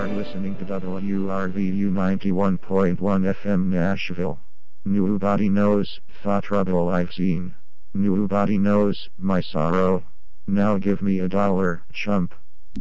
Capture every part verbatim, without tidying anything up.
are listening to W R V U ninety-one point one F M Nashville. Nobody knows the trouble I've seen. Nobody knows my sorrow. Now give me a dollar, chump.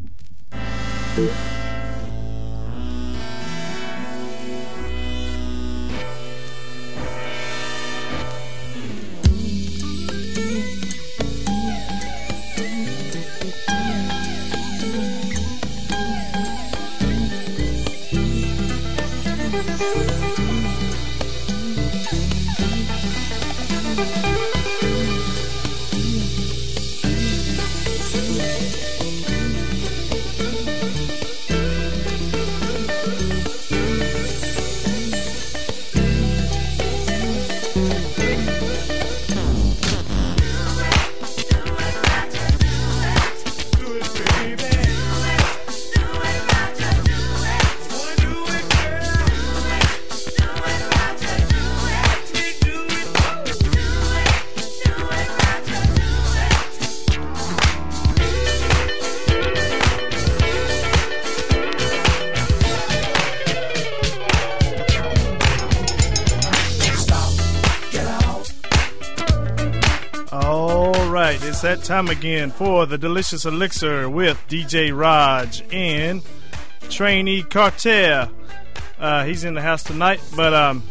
It's that time again for the Delicious Elixir with D J Raj and Trainee Carter. Uh, he's in the house tonight, but um,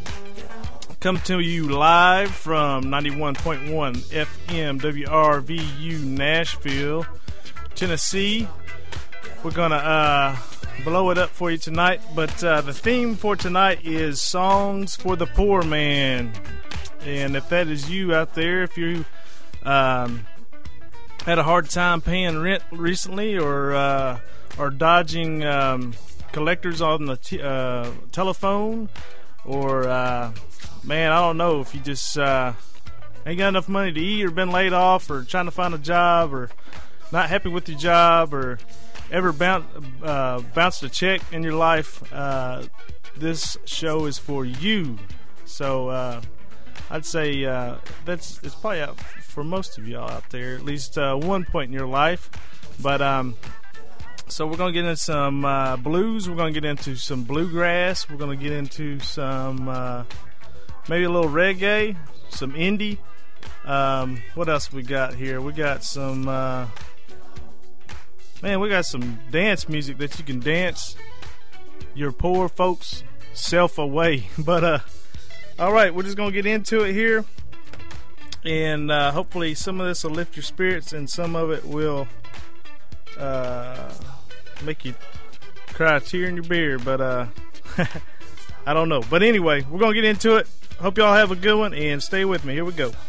come to you live from ninety-one point one F M W R V U Nashville, Tennessee. We're gonna uh, blow it up for you tonight, but uh, the theme for tonight is Songs for the Poor Man. And if that is you out there, if you um, had a hard time paying rent recently, or uh, or dodging um, collectors on the t- uh, telephone, or uh, man, I don't know, if you just uh, ain't got enough money to eat, or been laid off, or trying to find a job, or not happy with your job, or ever bounce, uh, bounced a check in your life, uh, this show is for you. So uh, I'd say uh, that's it's probably out for most of y'all out there, at least uh, one point in your life. But um, so we're gonna get into some uh, blues. We're gonna get into some bluegrass. We're gonna get into some uh, maybe a little reggae, some indie. Um, what else we got here? We got some uh, man. We got some dance music that you can dance your poor folks self away. But uh, all right, we're just gonna get into it here. And uh, hopefully some of this will lift your spirits, and some of it will uh, make you cry a tear in your beer. But uh, I don't know. But anyway, we're going to get into it. Hope y'all have a good one, and stay with me. Here we go.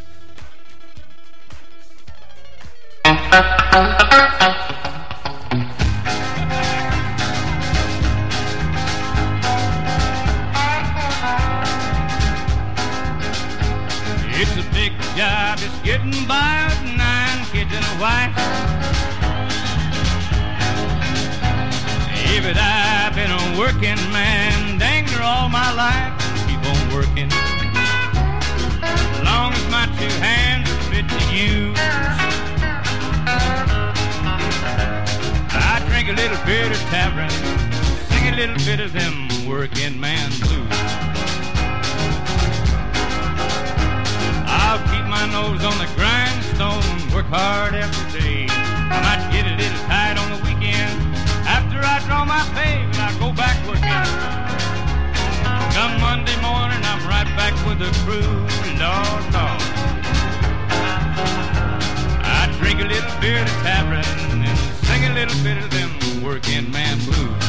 It's a big job, it's getting by with nine kids and a wife. If it I've been a working man, dang near all my life, keep on working. As long as my two hands are fit to use, I drink a little bit of tavern, sing a little bit of them working man blues. I'll keep my nose on the grindstone, work hard every day. I might get a little tight on the weekend. After I draw my pay, I'll go back working. Come Monday morning, I'm right back with the crew. Lord, Lord, I drink a little beer to tavern and sing a little bit of them working man blues.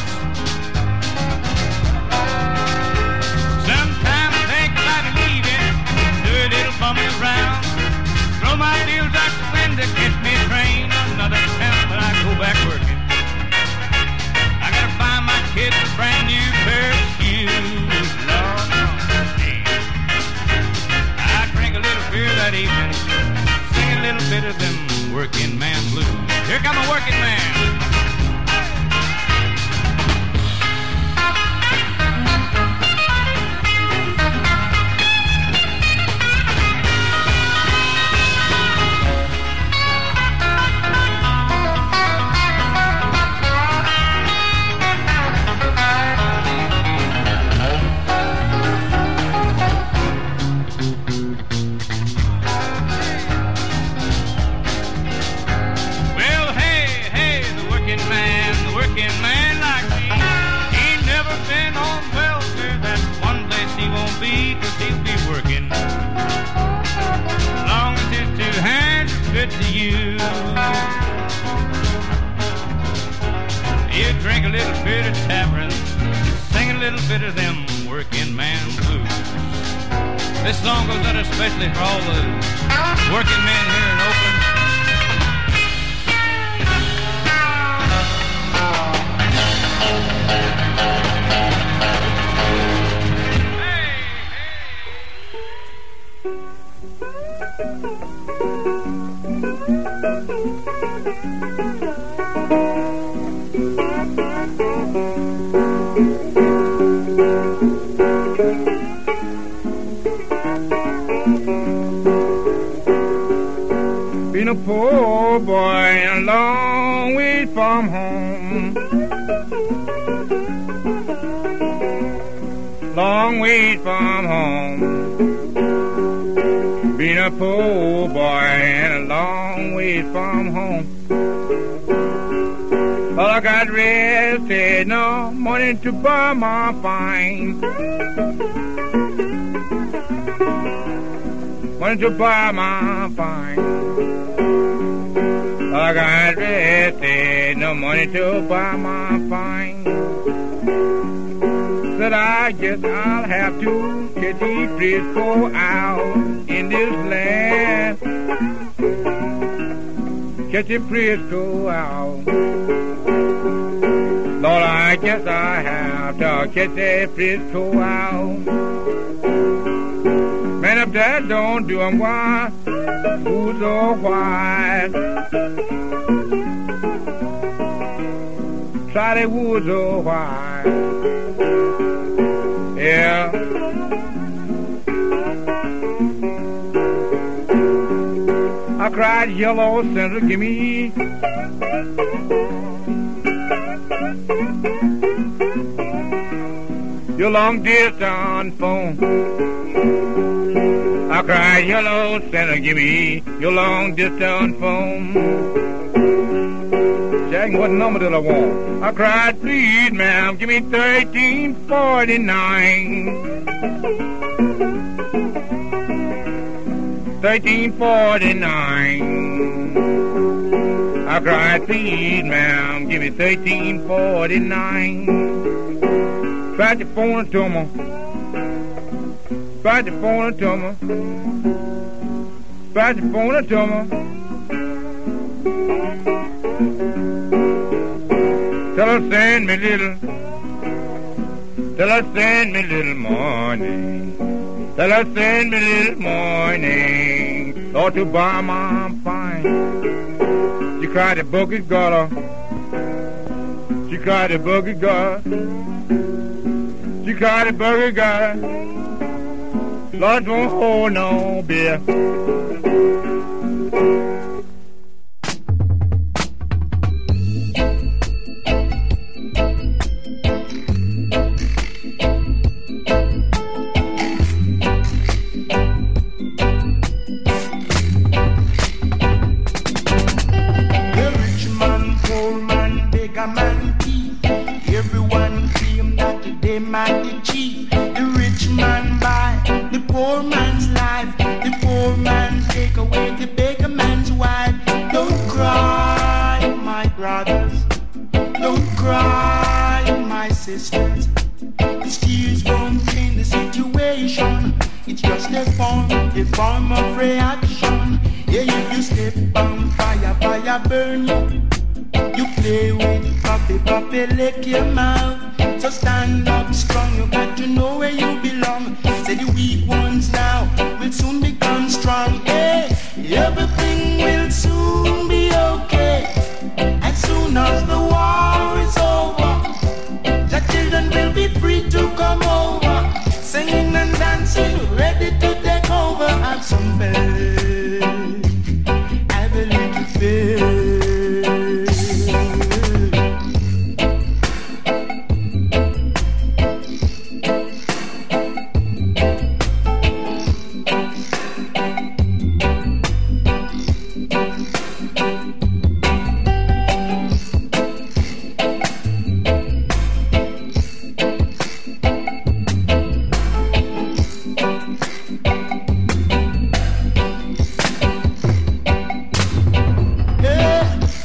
Sometimes I think about leaving, do a little bumming around, throw my deals out the window, catch me a train, another town, but I go back working. I gotta find my kids a brand new pair of shoes, Lord, I drink a little beer that evening, sing a little bit of them working man blues. Here come a working man. working man like me. He ain't never been on welfare, that's one place he won't be, cause he'll be working. As long as his two hands are good to use. He'll drink a little bit of tamarind, sing a little bit of them working man blues. This song goes out especially for all the working men here in Oakland. Been a poor boy a long way from home, long way from home. Been a poor boy and a long way from home. All I got rested, no money to buy my fine, money to buy my fine. I got rested, no money to buy my fine. Said I guess I'll have to catch a Frisco out in this land, catch a Frisco out. Lord, I guess I have to catch a Frisco out. Man, if that don't do 'em, why? Who's so white? Try the woods so white. Yeah. I cried yellow center, give me your long distance phone. I cried yellow center, give me your long distance phone. Jack, what number do I want? I cried, please, ma'am, give me thirteen forty-nine. thirteen forty-nine. I cried, please, ma'am, give me thirteen forty-nine. Tried to phone it to me. Tried to phone it to me. Tried to phone it to me. Tell her send me little, tell her send me little money, tell her send me little money, Lord, to buy my fine. She cried the bucket got her, she cried the bucket got her, she cried the bucket got her, Lord, won't hold no beer.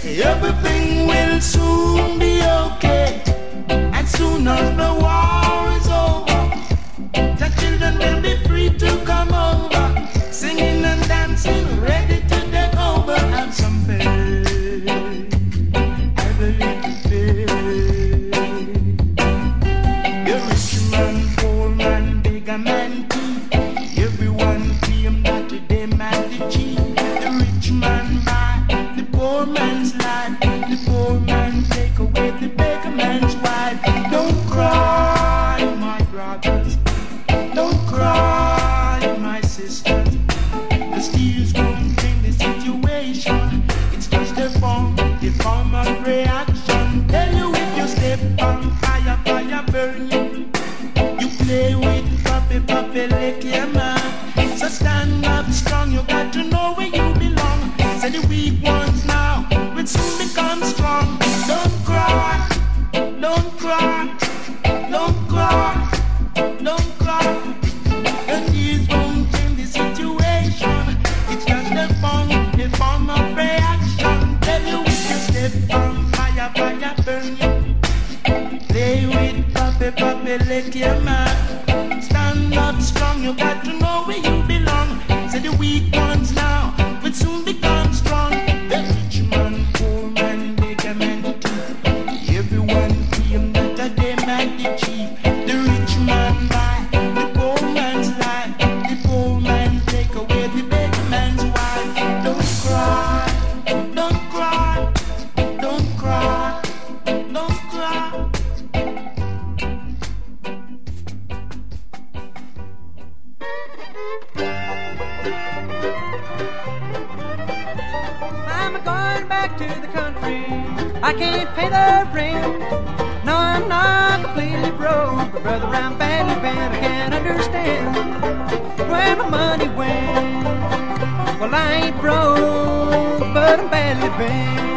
Everything will soon be okay. And soon as the war is over, the children will be free to come over, singing and dancing, ready to take over. And some faith, I believe to faith. The rich man, poor man, bigger man too. Everyone claim that they man the chief. The rich man buy the poor man's life. The poor man take away the beggar man's wife. Don't cry, my brothers. Don't cry, my sisters. The steel's gonna change the situation. It's just a form, a form of reaction. Tell you if you step on fire, fire burn you. You play with puppy, puppy, lick your man. So stand up strong, you got to know where you belong. Say the weak ones now will soon become strong. Don't cry, don't cry, don't cry, don't cry. And these won't change the situation. It's just a form, a form of reaction. Tell you if you step on fire, fire burn you. Play with puppy, puppy, lick your man. Stand up strong, you got to know where you belong. Say the weak ones now will soon become strong. The rich man, poor man, bigger man too. Everyone claim that they man the chief. The rich man buy the poor man's life. The poor man take away the beggar man's wife. Don't cry, don't cry, don't cry, don't cry. I'm going back to the country. I can't pay the rent. No, I'm not completely broke, but brother, I'm badly bent. I can't understand where my money went. Well, I ain't broke, but I'm badly bent.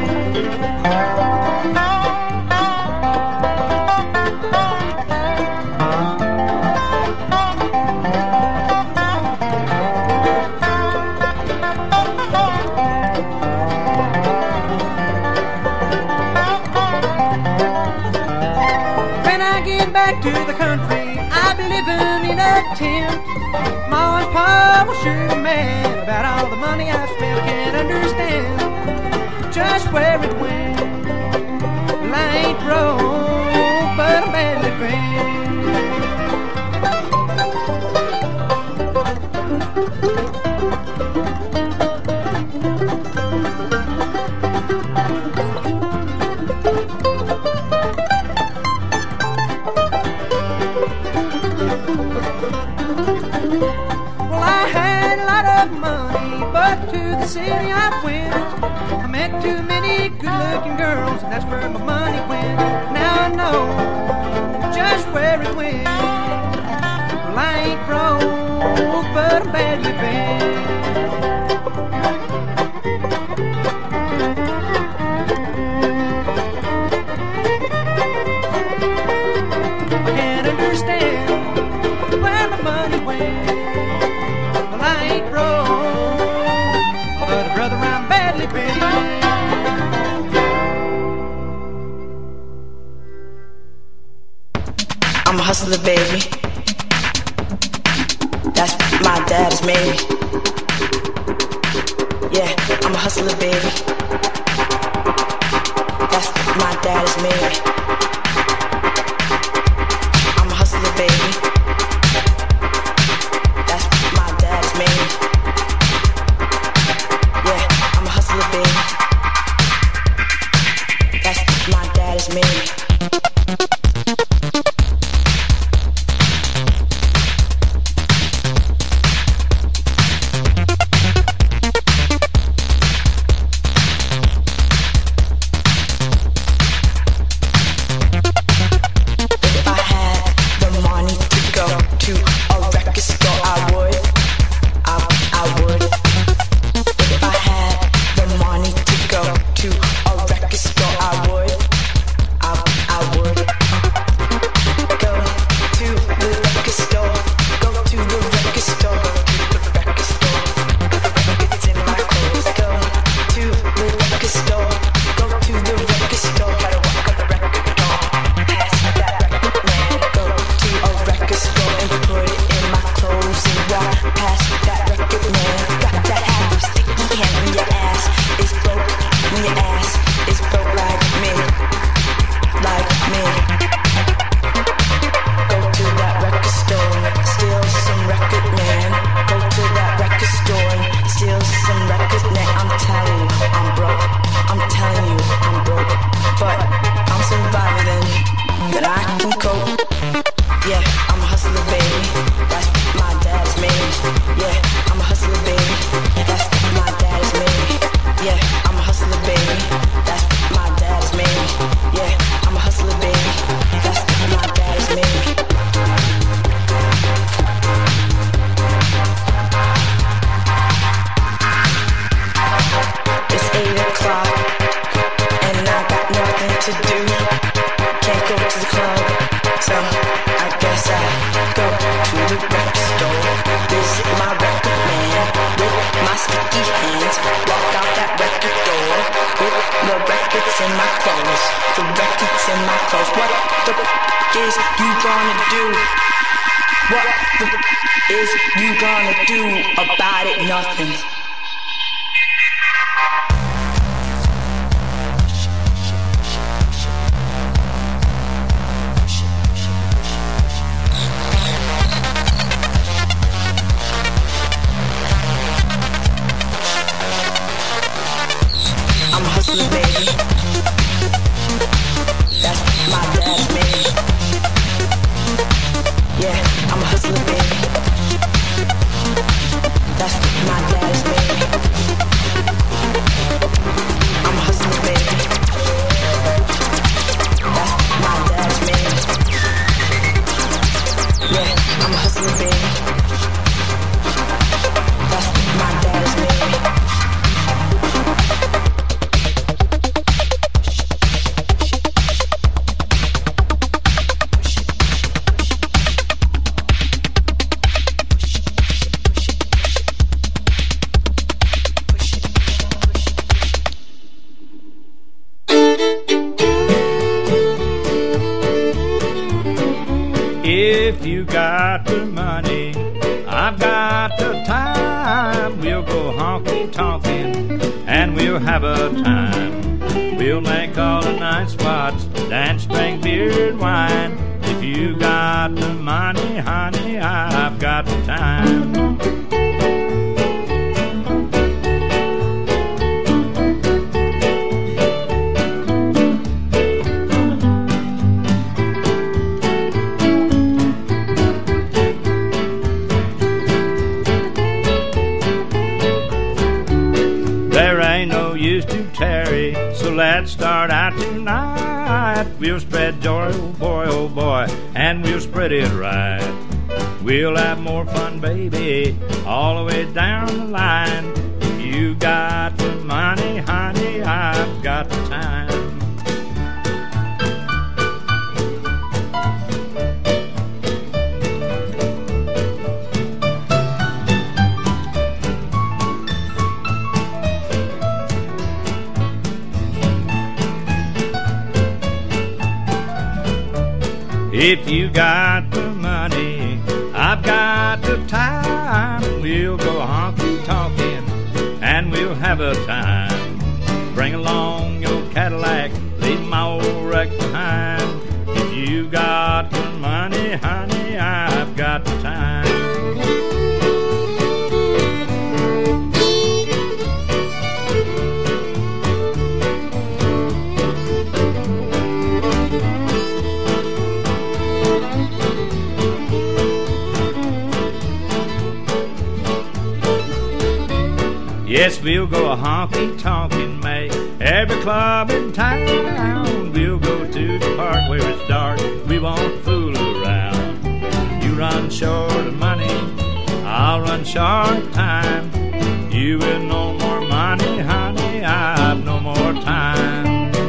Back to the country, I'll be living in a tent. Ma and Pa will sure be mad about all the money I've spent. I can't understand just where it went. Well, I ain't broke, but I'm badly bent. The city I went, I met too many good-looking girls, and that's where my money went. Now I know just where it went. Well, I ain't broke, but I'm badly bent. I can't understand where my money went. Well, I ain't broke, but brother, I'm badly bent. I'm a hustler, baby. That's my dad's made. Yeah, I'm a hustler, baby. That's my dad's made. I'm a hustler, baby. That's my dad's made. Yeah, I'm a hustler, baby. That's my dad's made. I but I'm surviving, that I can cope. Yeah, I'm a hustler, baby. That's my dad's made. Yeah, I'm a hustler, baby. That's my dad's made. Yeah, I'm a hustler, baby. That's my dad's made. Yeah, I'm a hustler, baby. That's my dad's made. It's eight o'clock and I got nothing to do. Can't go to the club, so I guess I go to the record store. Visit my record man with my sticky hands. Walk out that record door with the records in my clothes. The records in my clothes. What the f- is you gonna do? What the f- is you gonna do about it? Nothing. I'm a hustler, baby. That's my dad's made. Yeah, I'm a hustler, baby. That's my dad's made. I'm a hustler, baby. That's my dad's made. Yeah, I'm a hustler, baby. That's my dad's made. If you got the money, I've got the time. We'll go honky-tonkin' and we'll have a time. We'll make all the night spots, dance, drink beer and wine. If you got the money, honey, I've got the time. So let's start out tonight. We'll spread joy, oh boy, oh boy, and we'll spread it right. We'll have more fun, baby, all the way down the line. If you got the money, honey, I've got the time. If you got the money, I've got the time. We'll go honky-tonkin' and we'll have a time. Bring along your Cadillac, leave my old wreck behind. If you got the money, honey, I've got the time. Yes, we'll go a honky-tonkin', make every club in town. We'll go to the park where it's dark, we won't fool around. You run short of money, I'll run short of time. You with no more money, honey, I've no more time.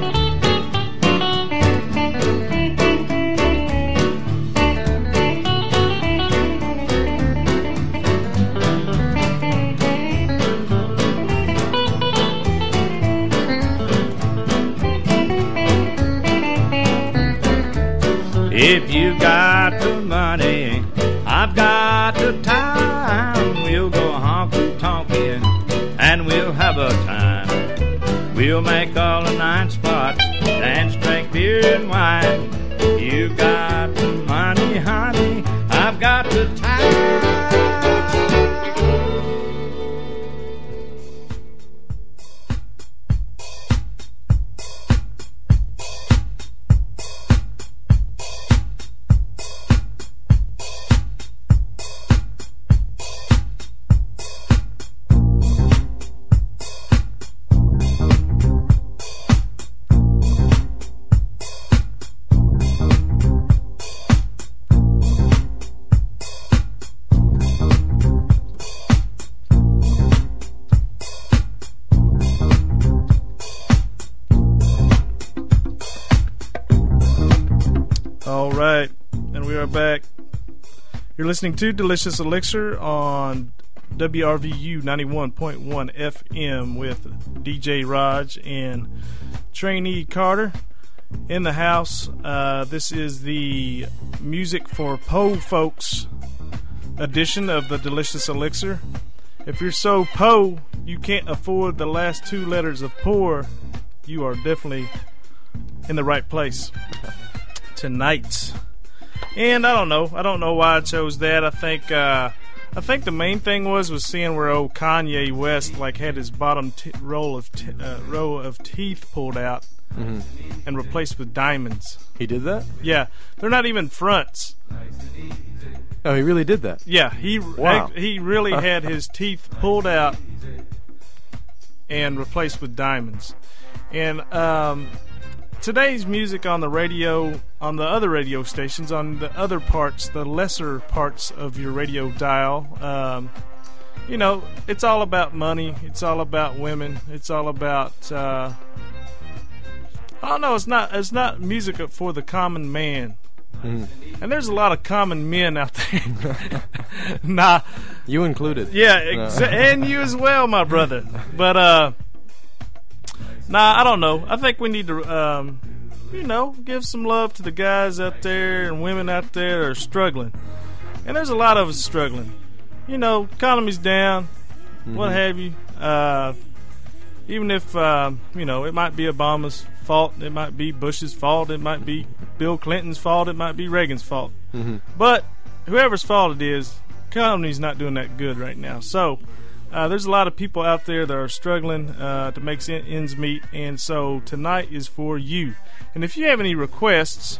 If you got the money, I've got the time. We'll go honky-tonkin' and we'll have a time. We'll make all the night spots, dance, drink beer and wine. You got the money, honey, I've got the time. All right, and we are back. You're listening to Delicious Elixir on W R V U ninety-one point one F M with D J Raj and Trainee Carter in the house. Uh, this is the Music for Po Folks edition of the Delicious Elixir. If you're so po you can't afford the last two letters of poor, you are definitely in the right place tonight. And I don't know. I don't know why I chose that. I think uh, I think the main thing was was seeing where old Kanye West like had his bottom t- roll of t- uh, row of teeth pulled out mm-hmm. and replaced with diamonds. He did that? Yeah, they're not even fronts. Oh, he really did that? Yeah, he wow. he really had his teeth pulled out and replaced with diamonds. And um, today's music on the radio, on the other radio stations, on the other parts, the lesser parts of your radio dial, um, you know, it's all about money. It's all about women. It's all about uh, I don't know. It's not. It's not music for the common man. Mm. And there's a lot of common men out there. Nah, you included. Yeah, exa- and you as well, my brother. But uh, nah, I don't know. I think we need to, um, you know, give some love to the guys out there and women out there that are struggling. And there's a lot of us struggling. You know, economy's down, mm-hmm. what have you. Uh, even if uh, you know, it might be Obama's fault, it might be Bush's fault, it might be Bill Clinton's fault, it might be Reagan's fault. Mm-hmm. But whoever's fault it is, economy's not doing that good right now. So uh, there's a lot of people out there that are struggling uh, to make ends meet, and so tonight is for you. And if you have any requests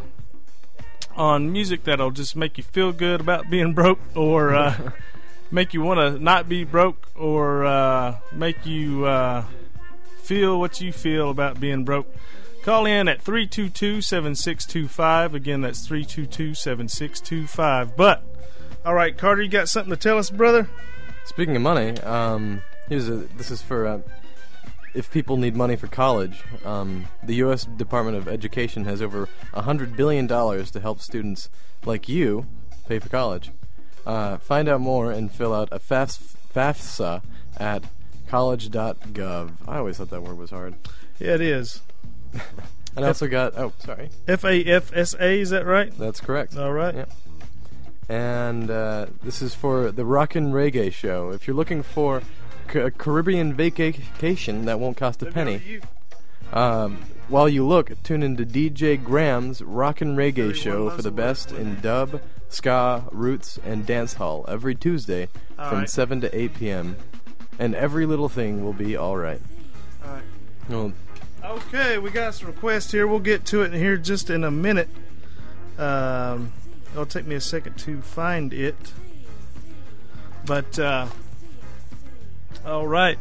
on music that'll just make you feel good about being broke, or uh, make you want to not be broke, or uh, make you uh, feel what you feel about being broke, call in at three two two, seven six two five. Again, that's three two two, seven six two five. But, all right, Carter, you got something to tell us, brother? Speaking of money, um, here's a, this is for uh, if people need money for college. Um, the U S Department of Education has over one hundred billion dollars to help students like you pay for college. Uh, find out more and fill out a FAFSA at college dot gov. I always thought that word was hard. Yeah, it is. And I also got, oh, sorry. F A F S A, is that right? That's correct. All right. Yep. And uh, this is for the Rockin' Reggae Show. If you're looking for a Caribbean vacation that won't cost a penny, um, while you look, tune into D J Graham's Rockin' Reggae Show for the best in dub, ska, roots, and dancehall every Tuesday all from right. seven to eight p.m. And every little thing will be all right. All right. Well, okay, we got some requests here. We'll get to it here just in a minute. Um, it'll take me a second to find it. But, uh, all right.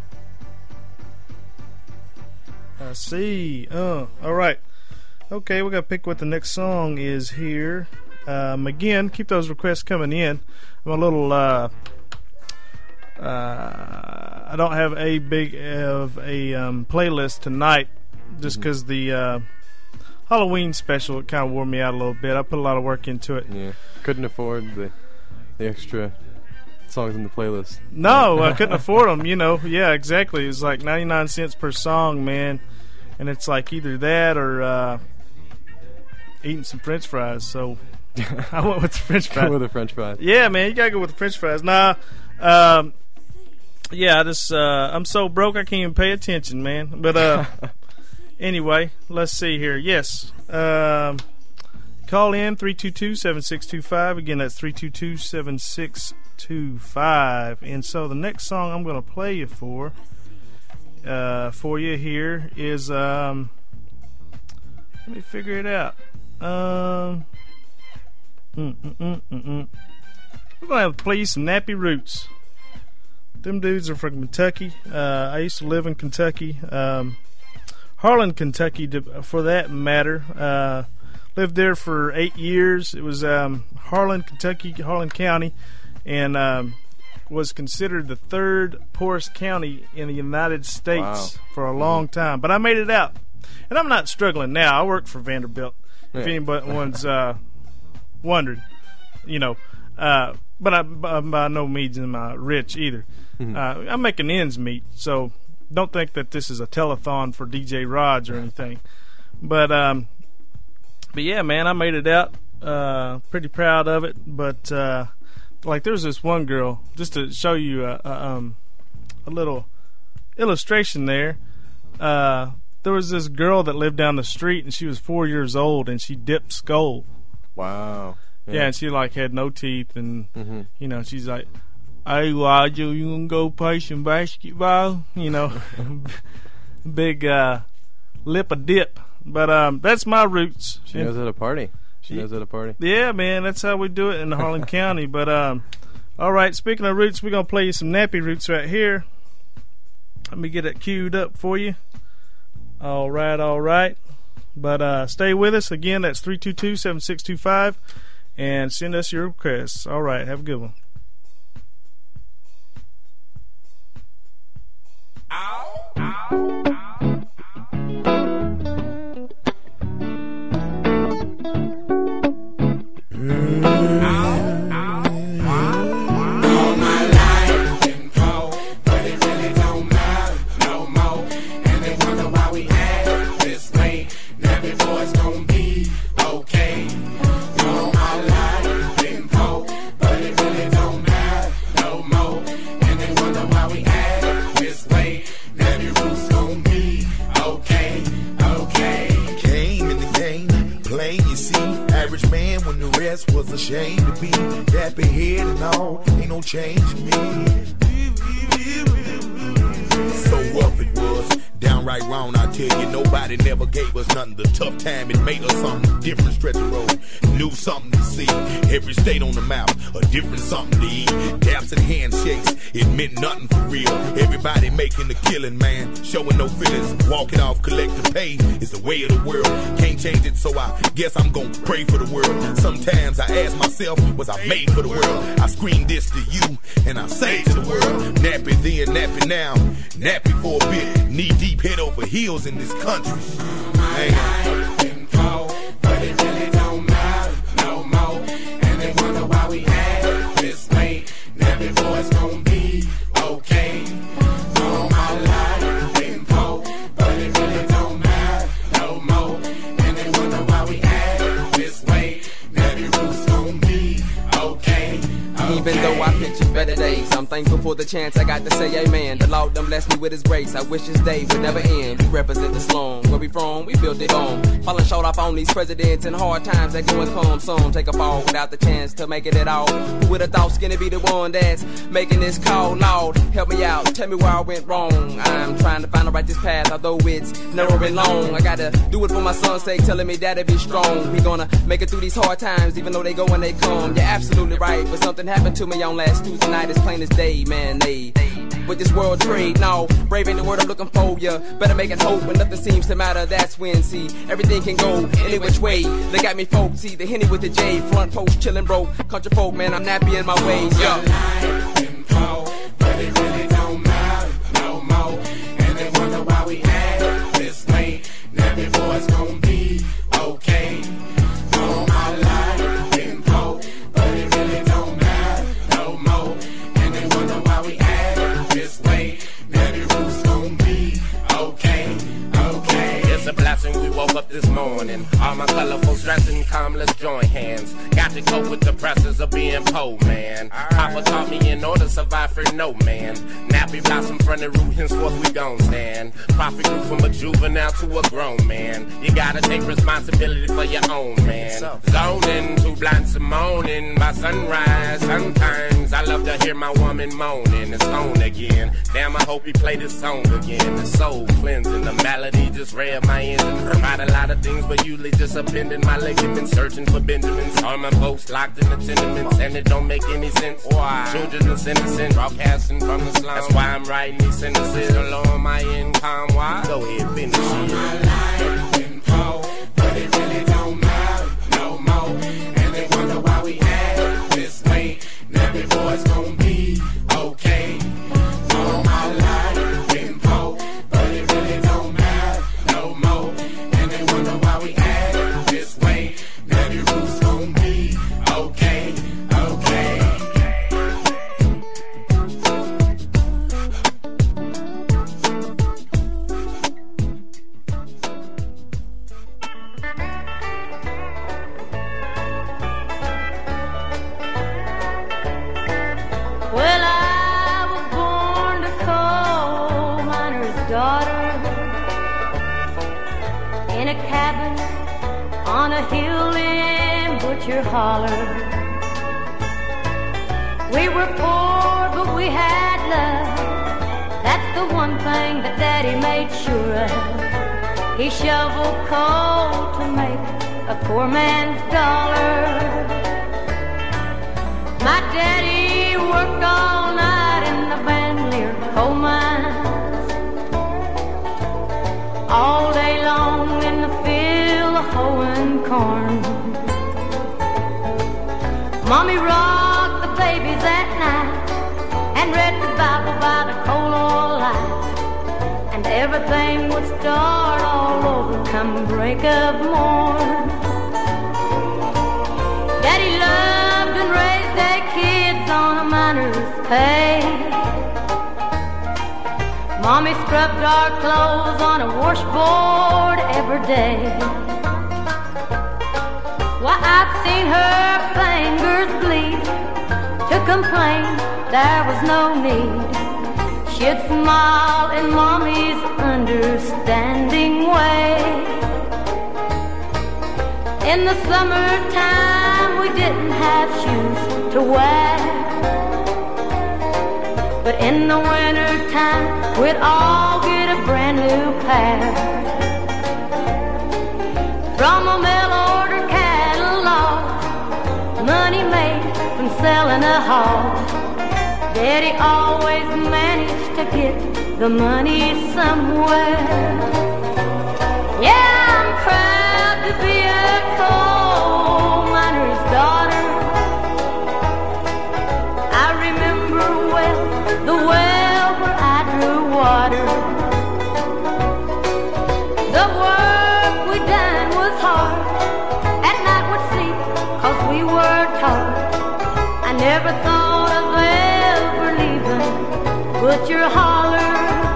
I see. Uh, all right. Okay, we got to pick what the next song is here. Um, again, keep those requests coming in. I'm a little... Uh, Uh, I don't have a big of a um, playlist tonight just because mm-hmm. the uh, Halloween special, it kind of wore me out a little bit. I put a lot of work into it. Yeah, couldn't afford the the extra songs in the playlist. No, I couldn't afford them, you know. Yeah, exactly. It was like ninety-nine cents per song, man. And it's like either that or uh, eating some french fries. So I went with the french fries. Go with the french fries. Yeah, man, you got to go with the french fries. Nah, um... Yeah, I just, uh, I'm so broke I can't even pay attention, man. But uh, anyway, let's see here. Yes, um, call in three two two, seven six two five. Again, that's three two two, seven six two five. And so the next song I'm going to play you for, uh, for you here is, um, let me figure it out. Um, mm, mm, mm, mm, mm. We're going to have to play you some Nappy Roots. Them dudes are from Kentucky. Uh, I used to live in Kentucky. Um, Harlan, Kentucky, to, for that matter. Uh, lived there for eight years. It was um, Harlan, Kentucky, Harlan County, and um, was considered the third poorest county in the United States wow. for a long time. But I made it out. And I'm not struggling now. I work for Vanderbilt. If anyone's uh, wondering, you know. Uh, but I, by, by no means am I rich either. Mm-hmm. Uh, I'm making ends meet, so don't think that this is a telethon for D J Raj or anything. But um, but yeah, man, I made it out. Uh, pretty proud of it. But uh, like, there's this one girl, just to show you a, a, um, a little illustration there. Uh, there was this girl that lived down the street, and she was four years old, and she dipped skull. Wow. Yeah, Yeah, and she like had no teeth, and mm-hmm. you know, she's like, "Hey, Roger, you gonna go play some basketball?" You know, big uh, lip of dip. But um, that's my roots. She And- knows how to party. She knows how to party. Yeah, man, that's how we do it in Harlan County. But um, all right, speaking of roots, we're gonna play you some Nappy Roots right here. Let me get it queued up for you. All right, all right. But uh, stay with us. Again, that's three two two, seven six two five. And send us your requests. All right, have a good one. Ow, ow, ow. All my life been cold, but it really don't matter no more. And they wonder why we act this way. Now before it's gonna be okay. All my life been cold, but it really don't matter no more. And they wonder why we act this way. Now the roots gonna be okay, okay. Came in the game, plain you see. Average man when the rest was ashamed to be. Dappy head and all, ain't no change in me. So rough it was, downright wrong, I tell you. Nobody never gave us nothing. The tough time, it made us something different. Stretch of road, new something to see. Every state on the map, a different something to eat. Daps and handshakes, it meant nothing for real. Everybody making the killing, man, showing no feelings. Walking off, collect the pay, it's the way of the world. Can't change it, so I guess I'm gonna pray for the world. Sometimes I ask myself, was I made for the world? I scream this to you, and I say to the world, nappy then, nappy now, nappy for a bit. Knee deep, head over heels in this country. My life been cold, but it really don't matter no more. And they wonder why we act this way. Now before it's gonna be okay. All my life been cold, but it really don't matter no more. And they wonder why we act this way. Now the roots gonna be okay. Even though I picture better days, I'm thankful for the chance I got to say amen. The Lord done blessed me with his grace. I wish this day would never end. We represent the slum. Where we from, we built it home. Falling short off on these presidents and hard times that go and come. Some take a fall without the chance to make it at all. Who would have thought Skinny be the one that's making this call? Lord, help me out, tell me where I went wrong. I'm trying to find the righteous path, although it's never been long. I gotta do it for my son's sake, telling me dad'll be strong. We gonna make it through these hard times, even though they go and they come. You're absolutely right, but something happened to me on last Tuesday night, as plain as day, man. They with this world trade, no, brave ain't the word I'm looking for. Ya better make it hope when nothing seems to matter. That's when, see, everything can go any which way. They got me folks, see the Henny with the J, front post chillin' broke. Country folk, man, I'm nappy in my ways. Yo. Life been cold, but it really don't matter no more. And they wonder why we act this way. Now before it's gonna be okay. All my life been cold, but it really don't matter no more. And they wonder why we act this way. Now the roots gonna be okay, okay. It's a blessing we woke up this morning. All my colorful dressing, come, let's join hands. Got to cope with the presses of being poor, man. Papa taught me in order to survive for no man. Nappy blossom from the root, henceforth we gon' stand. Prophet grew from a juvenile to a grown man. You gotta take responsibility for your own, man. Zoning, too blind to moaning by sunrise. Sometimes I love to hear my woman moaning. It's on again. Damn, I hope he play this song again. The soul cleansing, the melody just read my engine. Heard a lot of things, but usually just appending my ligaments. Searching for Benjamins. All my folks locked in the tenements, and it don't make any sense. Why? Children is innocent, broadcasting from the slum. That's why I'm writing these sentences. Along my income, why? Go ahead, finish All it. my life been cold, but it really don't matter no more. And they wonder why we act this way. Now before it's gonna be okay. All my life been cold, but it really don't matter no more. And they wonder why we act this way. in a cabin on a hill in Butcher Holler. We were poor, but we had love. That's the one thing that Daddy made sure of. He shoveled coal to make a poor man's dollar. My daddy worked all night in the Bandelier coal mines, all day long in the field hoeing corn. Mommy rocked the babies at night and read the Bible by the coal oil light, and everything would start all over come break of morn. Daddy loved and raised their kids on a miner's pay. Mommy scrubbed our clothes on a washboard every day. Why, I've seen her fingers bleed to complain there was no need. She'd smile in Mommy's understanding way. In the summertime we didn't have shoes to wear, but in the wintertime we'd all get a brand new pair. From a mail order catalog, money made from selling a hog, Daddy always managed to get the money somewhere. Yeah, I'm proud to be a coal miner's daughter. I remember well the well where I drew water. The work we done was hard. At night we'd sleep 'cause we were taught. I never thought of ever leaving Butcher Holler.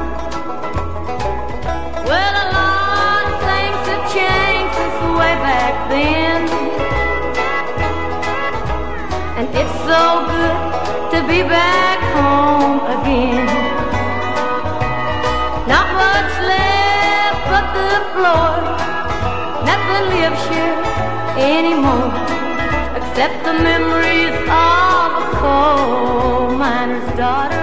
Well, a lot of things have changed since way back then, and it's so good to be back home again. Not much left but the floor, nothing lives here anymore except the memories of a coal miner's daughter.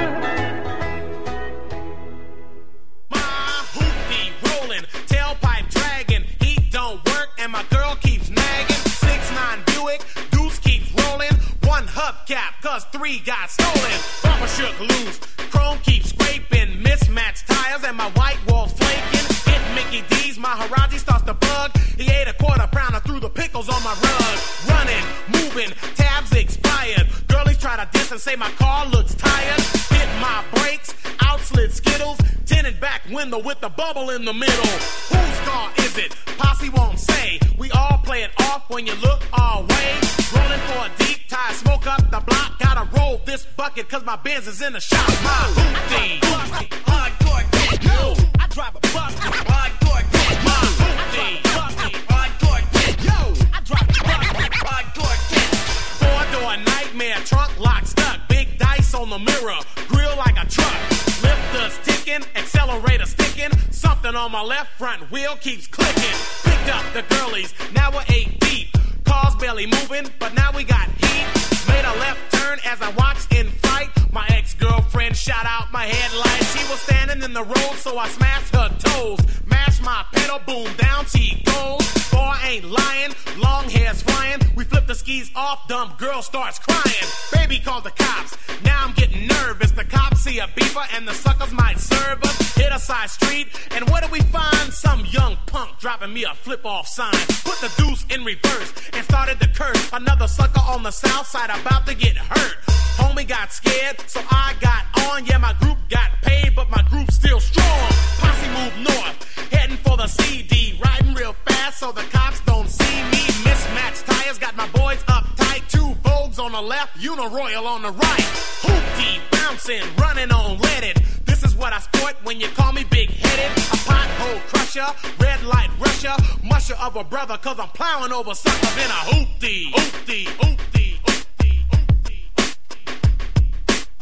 Cause three got stolen. Bumper shook loose. Chrome keeps scraping. Mismatched tires and my white walls flaking. Hit Mickey D's. My Haraji starts to bug. He ate a quarter pounder through the pickles on my rug. Running, moving, tabs expired. Girlies try to diss and say my car looks tired. Hit my brakes. Outslid Skittles. Tinted back window with the bubble in the middle. Whose car is it? Posse won't say. We all play it off when you look our way. Rolling for a deep tie. Smoke up the block. Gotta roll this bucket cause my Benz is in the shop. My hoopty. Hardcore kid. Yo, I drive a bus. Hardcore kid. My hoopty. Hardcore kid. Yo, I drive a bus. Hardcore kid. Four door nightmare. Trunk lock stuck. Big dice on the mirror. Grill like a truck. Lifters ticking. Accelerator sticking. Something on my left front wheel keeps clicking. Picked up the girlies. Now we're eight deep. Cars barely moving, but now we got heat. Made a left turn as I watched in fright. My ex-girlfriend shot out my headlights. She was standing in the road, so I smashed her toes. Mashed my pedal, boom, down she goes. Boy, ain't lying, long hair's flying. We flip the skis off, dumb girl starts crying. Baby called the cops, now I'm getting nervous. The cops see a beeper and the suckers might serve us. Hit a side street, and what do we find? Some young punk dropping me a flip-off sign. Put the deuce in reverse and started to curse. Another sucker on the south side about to get hurt. Homie got scared, so I got on. Yeah, my group got paid, but my group's still strong. Posse moved north, heading for the C D. Riding real fast so the cops don't see me. Mismatched tires, got my boys uptight. Two Vogues on the left, Uniroyal on the right. Hoopty, bouncing, running on leaded. This is what I sport when you call me big-headed. A pothole crusher, red light rusher. Musher of a brother, cause I'm plowing over suckers in a hoopty. Hoopty, hoopty, hoopty, hoopty, hoopty.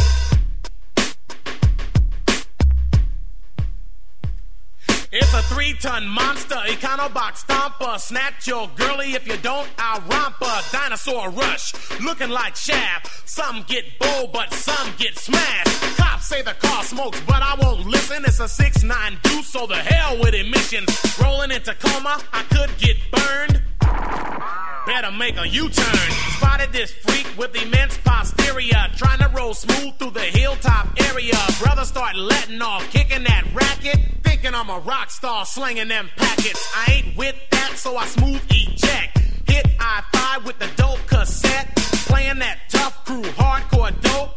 It's a three Three-ton monster, Econobox stomper. Snatch your girlie, if you don't, I'll romp her. Dinosaur rush, looking like Shaft. Some get bold, but some get smashed. Cops say the car smokes, but I won't listen. It's a six nine deuce, so the hell with emissions. Rolling in Tacoma, I could get burned. Better make a U-turn. Spotted this freak with immense posterior, trying to roll smooth through the hilltop area. Brother start letting off, kicking that racket, thinking I'm a rock star slinging them packets. I ain't with that, so I smooth eject. Hit I five with the dope cassette, playing that tough crew hardcore dope.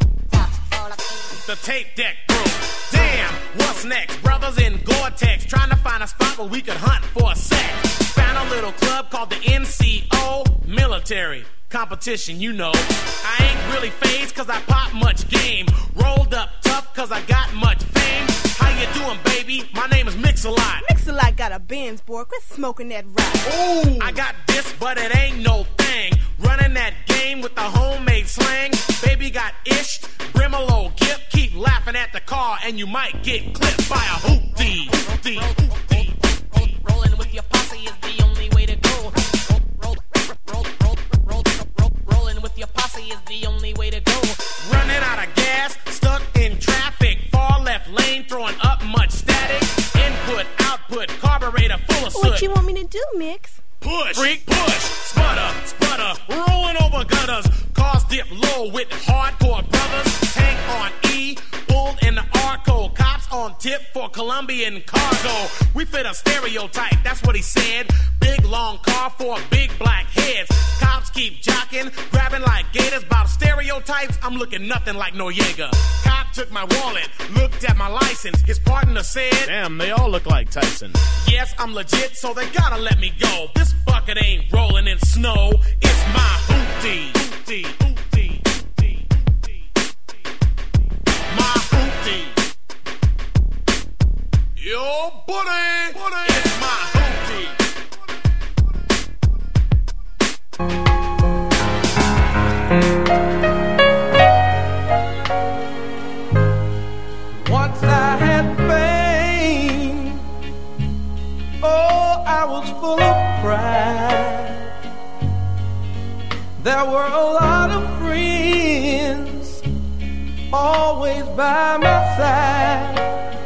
The tape deck broke. Damn, what's next? Brothers in Gore-Tex, trying to find a spot where we could hunt for a sec. Found a little club called the N C O, military competition, you know. I ain't really phased cause I pop much game. Rolled up tough cause I got much fame. How you doing, baby? My name is Mix-a-Lot. Mix-a-Lot got a Benz, boy. Quit smoking that rock. Ooh, I got this, but it ain't no thing. Running that game with the homemade slang. Baby got ish, Brimolo gift. Keep laughing at the car and you might get clipped by a hoopty. Hoopty, hoopty. Rolling with your posse is the only way to go. Roll, roll, roll, roll, roll, roll, rolling with your posse is the only way to go. Running out of gas, stuck in traffic, far left lane, throwing up much static. Input, output, carburetor full of soot. What you want me to do, Mix? Push, freak, push, sputter, sputter, rolling over gutters. Cars dip low with hardcore brothers. Tank on E, pulled in the Arco. Cops on tip for Colombian cargo. We fit a stereotype, that's what he said. Big long car for big black heads. Cops keep jocking, grabbing like gators. About stereotypes, I'm looking nothing like Noriega. Cop took my wallet, looked at my license. His partner said, damn, they all look like Tyson. Yes, I'm legit, so they gotta let me go. This bucket ain't rolling in snow. It's my hoopty, hoopty, hoopty, hoopty, hoopty. My hoopty. Yo, buddy, buddy. It's my hoopty. Once I had fame, oh, I was full of pride. There were a lot of friends always by my side.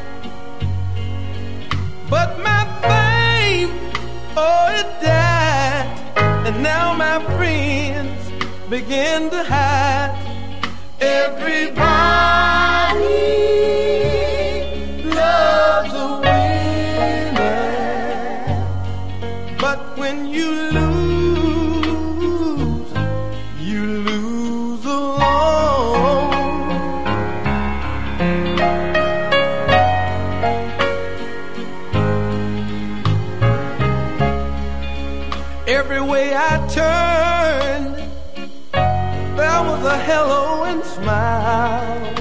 But my fame, oh, it died. And now my friends begin to hide. Everybody loves a winner, but when you lose, you lose alone. Every way I turned, there was a hello and smile.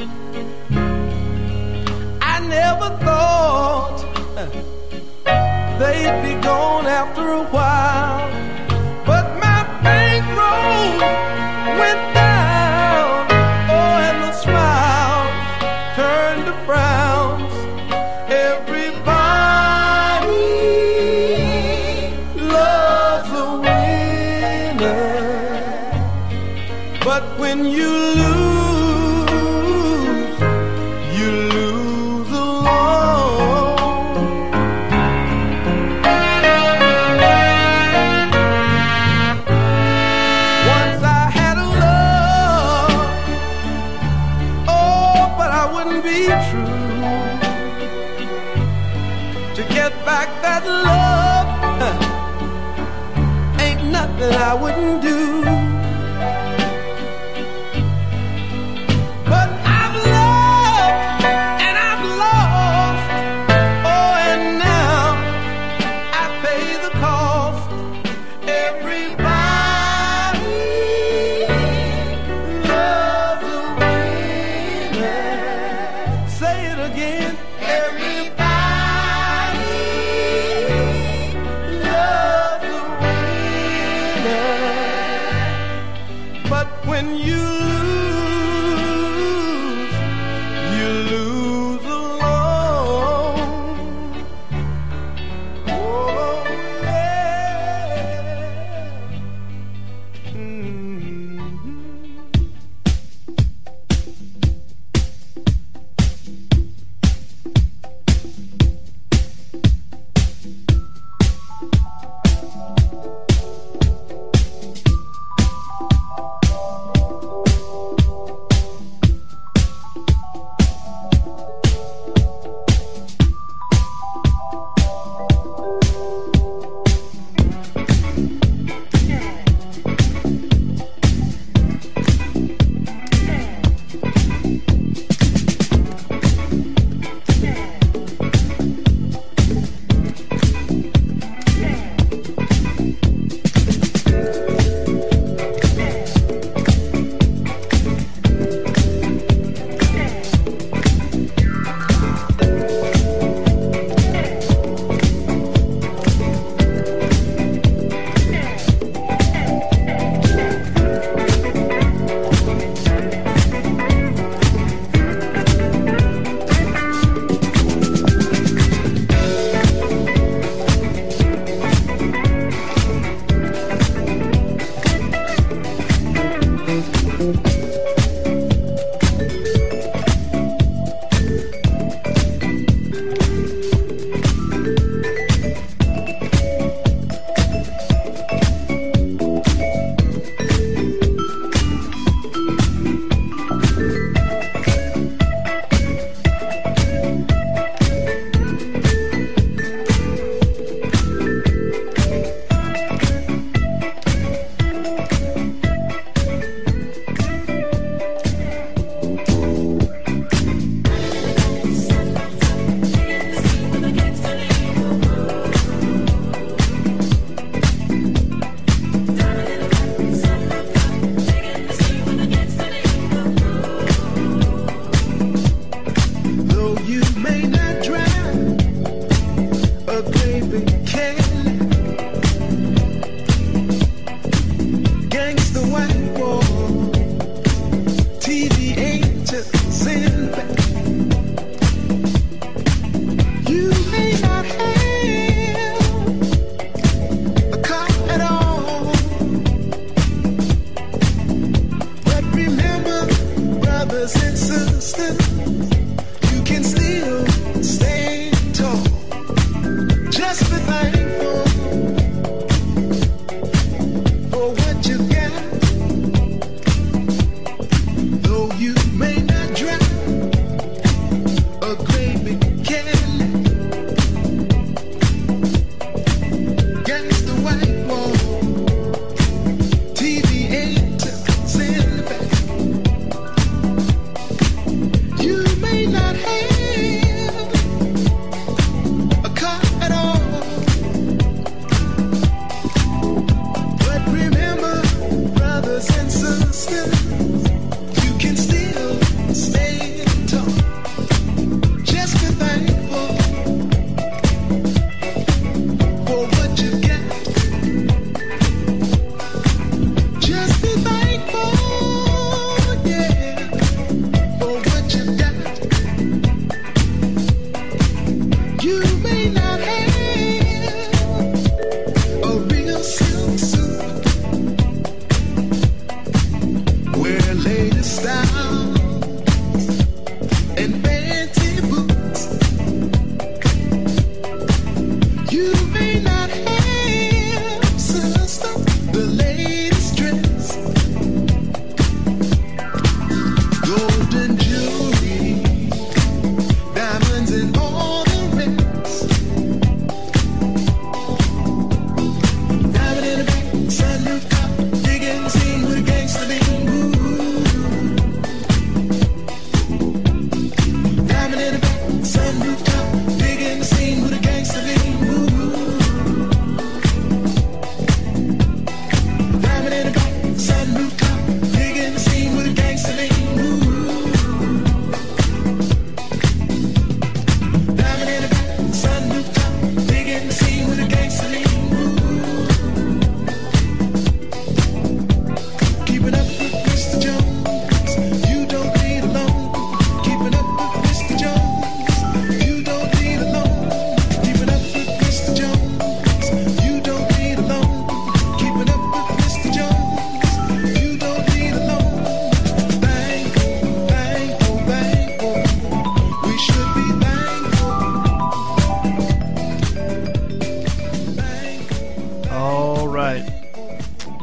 I never thought they'd be gone after a while, but my bankroll went down. Oh, and the smiles turned to frowns. Everybody loves a winner, but when you lose, you lose alone. Once I had a love, oh, but I wouldn't be true. To get back that love, ain't nothing I wouldn't do.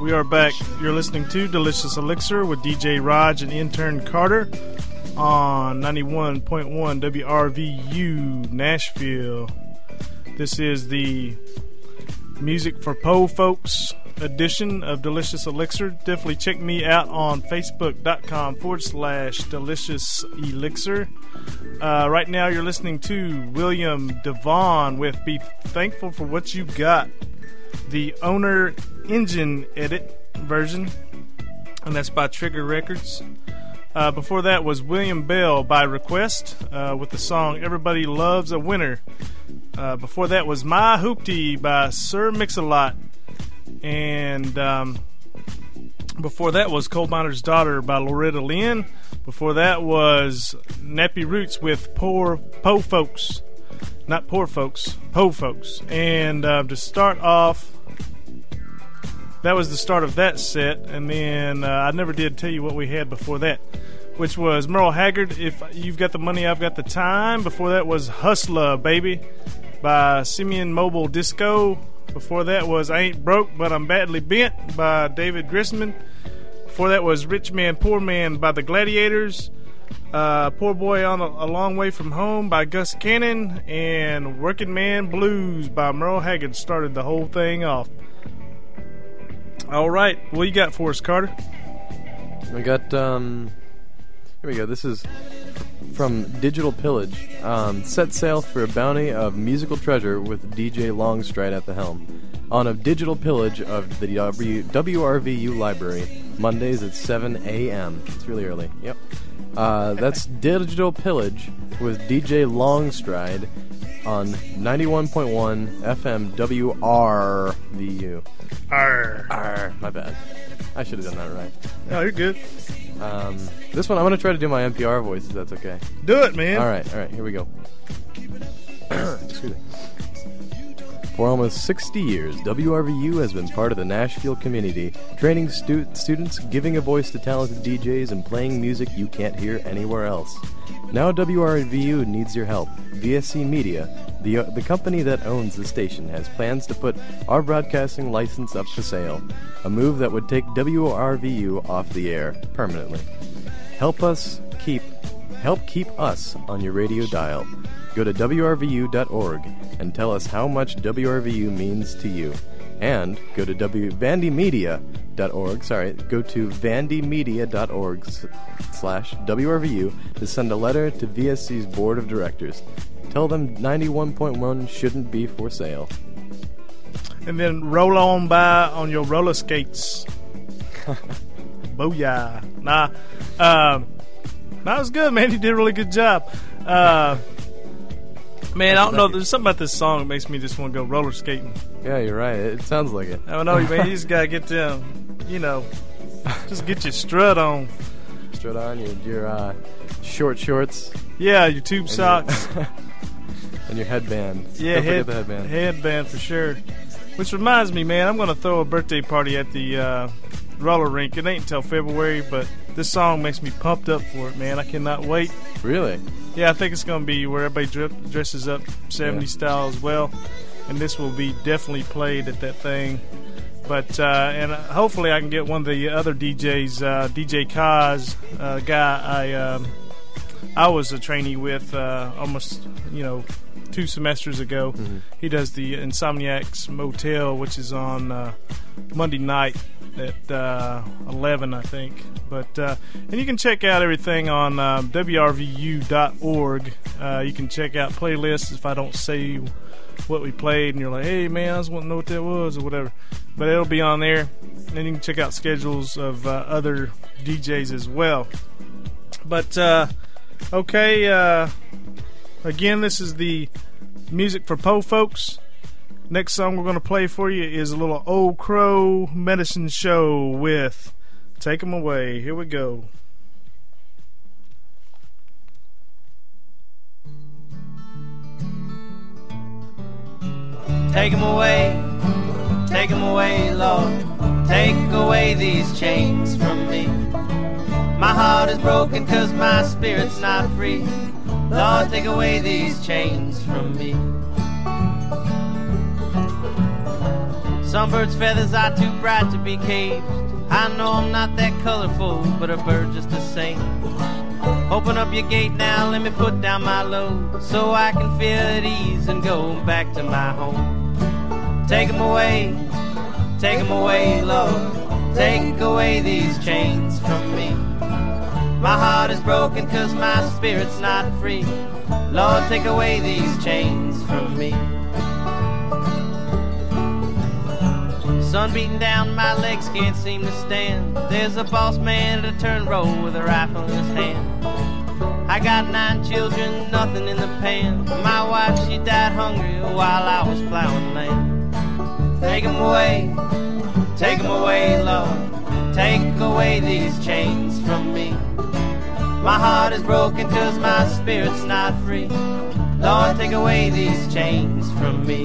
We are back. You're listening to Delicious Elixir with D J Raj and intern Carter on ninety-one point one W R V U Nashville. This is the Music for Po Folks edition of Delicious Elixir. Definitely check me out on Facebook.com forward slash Delicious Elixir. Uh, right now you're listening to William Devon with Be Thankful for What You Got, the Owner Engine Edit version, and that's by Trigger Records. Uh, before that was William Bell by Request uh, with the song Everybody Loves a Winner. Uh, before that was My Hoopty by Sir Mix-a-Lot. And um, before that was Coal Miner's Daughter by Loretta Lynn. Before that was Nappy Roots with Poor Po Folks. Not Poor Folks, Po Folks. And uh, to start off, that was the start of that set. And then uh, I never did tell you what we had before that, which was Merle Haggard, If You've Got the Money, I've Got the Time. Before that was Hustler, Baby by Simeon Mobile Disco. Before that was I Ain't Broke, But I'm Badly Bent by David Grisman. Before that was Rich Man, Poor Man by the Gladiators. Uh, Poor Boy on a, a Long Way From Home by Gus Cannon. And Working Man Blues by Merle Haggard started the whole thing off. All right, what you got for us, Carter? I got, um... here we go. This is from Digital Pillage. Um, set sail for a bounty of musical treasure with D J Longstride at the helm. On a digital pillage of the W R V U library. Mondays at seven a.m. It's really early. Yep. Uh, that's Digital Pillage with D J Longstride on ninety-one point one F M W R V U. Arr. Arr. My bad. I should have done that right. No, you're good. Um, this one, I'm going to try to do my N P R voice, if that's okay. Do it, man. All right, all right, here we go. Excuse me. For almost sixty years, W R V U has been part of the Nashville community, training stu- students, giving a voice to talented D Js, and playing music you can't hear anywhere else. Now W R V U needs your help. V S C Media, the, uh, the company that owns the station, has plans to put our broadcasting license up for sale, a move that would take W R V U off the air permanently. Help us keep, help keep us on your radio dial. Go to W R V U dot org and tell us how much W R V U means to you. And go to w- vandy media dot org, sorry, go to vandy media dot org slash W R V U to send a letter to V S C's board of directors. Tell them ninety-one point one shouldn't be for sale. And then roll on by on your roller skates. Booyah. Nah. Um, that was good, man. You did a really good job. Uh, man, I don't know. There's something about this song that makes me just want to go roller skating. Yeah, you're right. It sounds like it. I don't know, man. You just got to get them, you know, just get your strut on. Strut on your, your uh, short shorts. Yeah, your tube and socks. Your and your headband. Yeah, Don't head, forget the headband. Headband for sure. Which reminds me, man, I'm going to throw a birthday party at the uh, roller rink. It ain't until February, but this song makes me pumped up for it, man. I cannot wait. Really? Yeah, I think it's going to be where everybody drip, dresses up seventies yeah. style as well. And this will be definitely played at that thing. But, uh, and hopefully I can get one of the other D Js, uh, D J Kaz, uh, guy I, um, I was a trainee with uh, almost, you know, two semesters ago. Mm-hmm. He does the Insomniacs Motel, which is on uh, Monday night at uh, eleven, I think. But uh, and you can check out everything on uh, W R V U dot org. Uh, you can check out playlists if I don't say what we played, and you're like, hey, man, I just want to know what that was or whatever. But it'll be on there. And you can check out schedules of uh, other D Js as well. But, uh, okay, uh, again, this is the Music for Po Folks. Next song we're going to play for you is a little Old Crow Medicine Show with Take 'Em Away. Here we go. Take 'em away, take 'em away, Lord. Take away these chains from me. My heart is broken 'cause my spirit's not free. Lord, take away these chains from me. Some birds' feathers are too bright to be caged. I know I'm not that colorful, but a bird just the same. Open up your gate now, let me put down my load, so I can feel at ease and go back to my home. Take 'em away, take 'em away, Lord. Take away these chains from me. My heart is broken 'cause my spirit's not free. Lord, take away these chains from me. Sun beating down, my legs can't seem to stand. There's a boss man at a turn row with a rifle in his hand. I got nine children, nothing in the pan. My wife, she died hungry while I was plowing land. Take 'em away, take 'em away, Lord. Take away these chains from me. My heart is broken 'cause my spirit's not free. Lord, take away these chains from me.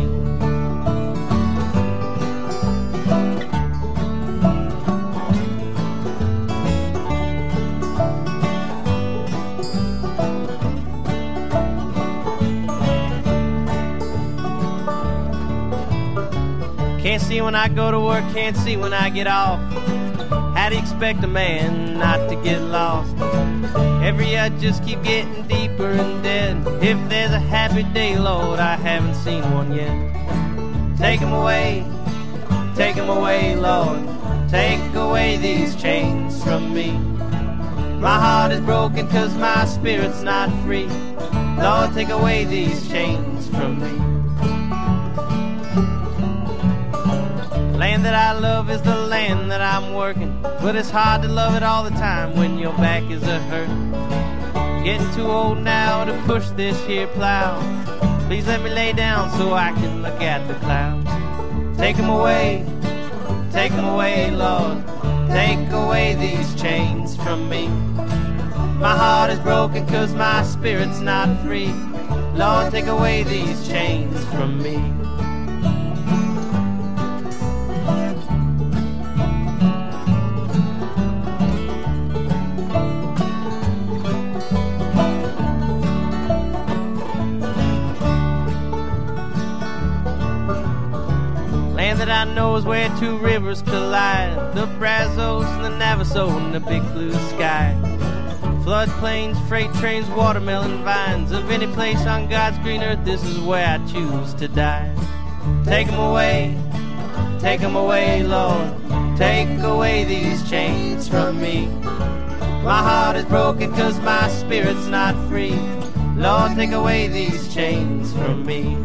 Can't see when I go to work, can't see when I get off. How do you expect a man not to get lost? Every year I just keep getting deeper and dead. If there's a happy day, Lord, I haven't seen one yet. Take 'em away, take 'em away, Lord. Take away these chains from me. My heart is broken 'cause my spirit's not free. Lord, take away these chains from me. Land that I love is the land that I'm working, but it's hard to love it all the time when your back is a hurt. Getting too old now to push this here plow. Please let me lay down so I can look at the clouds. Take 'em away, take 'em away, Lord. Take away these chains from me. My heart is broken 'cause my spirit's not free. Lord, take away these chains from me. That I know is where two rivers collide, the Brazos and the Navajo and the big blue sky. Floodplains, freight trains, watermelon vines. Of any place on God's green earth, this is where I choose to die. Take 'em away, take 'em away, Lord. Take away these chains from me. My heart is broken 'cause my spirit's not free. Lord, take away these chains from me.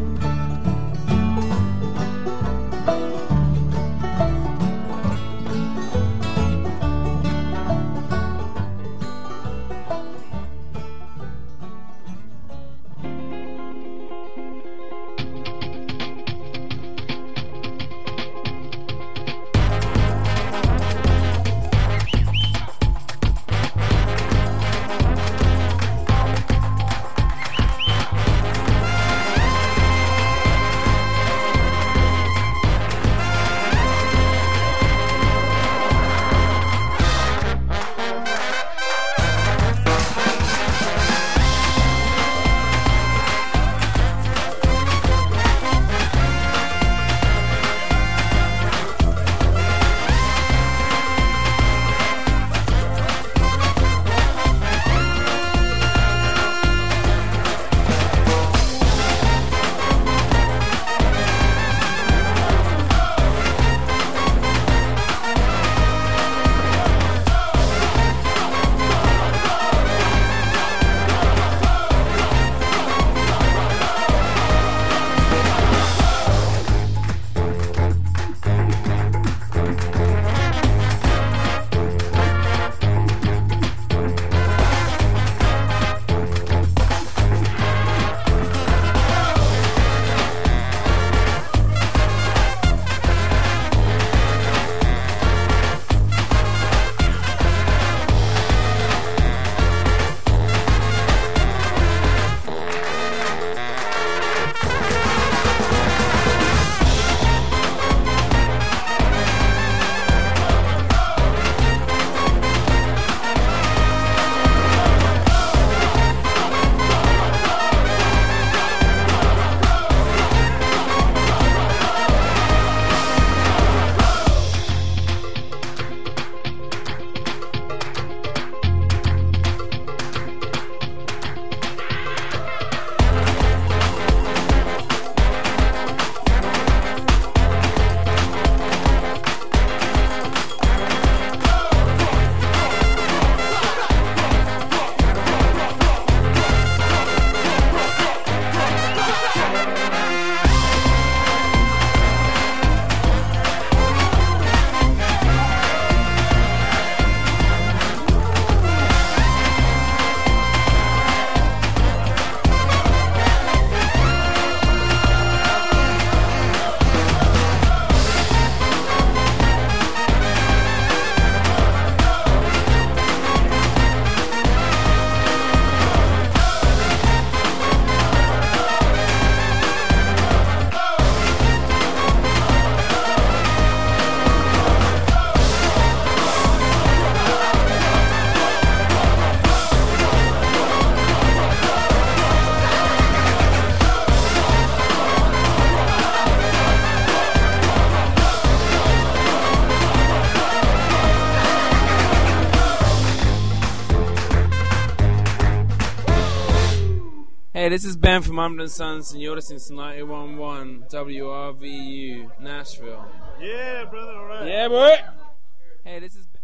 Hey, this is Ben from Armed and Sons, and you're listening to ninety-one point one W R V U, Nashville. Yeah, brother, all right. Yeah, boy. Hey, this is Ben.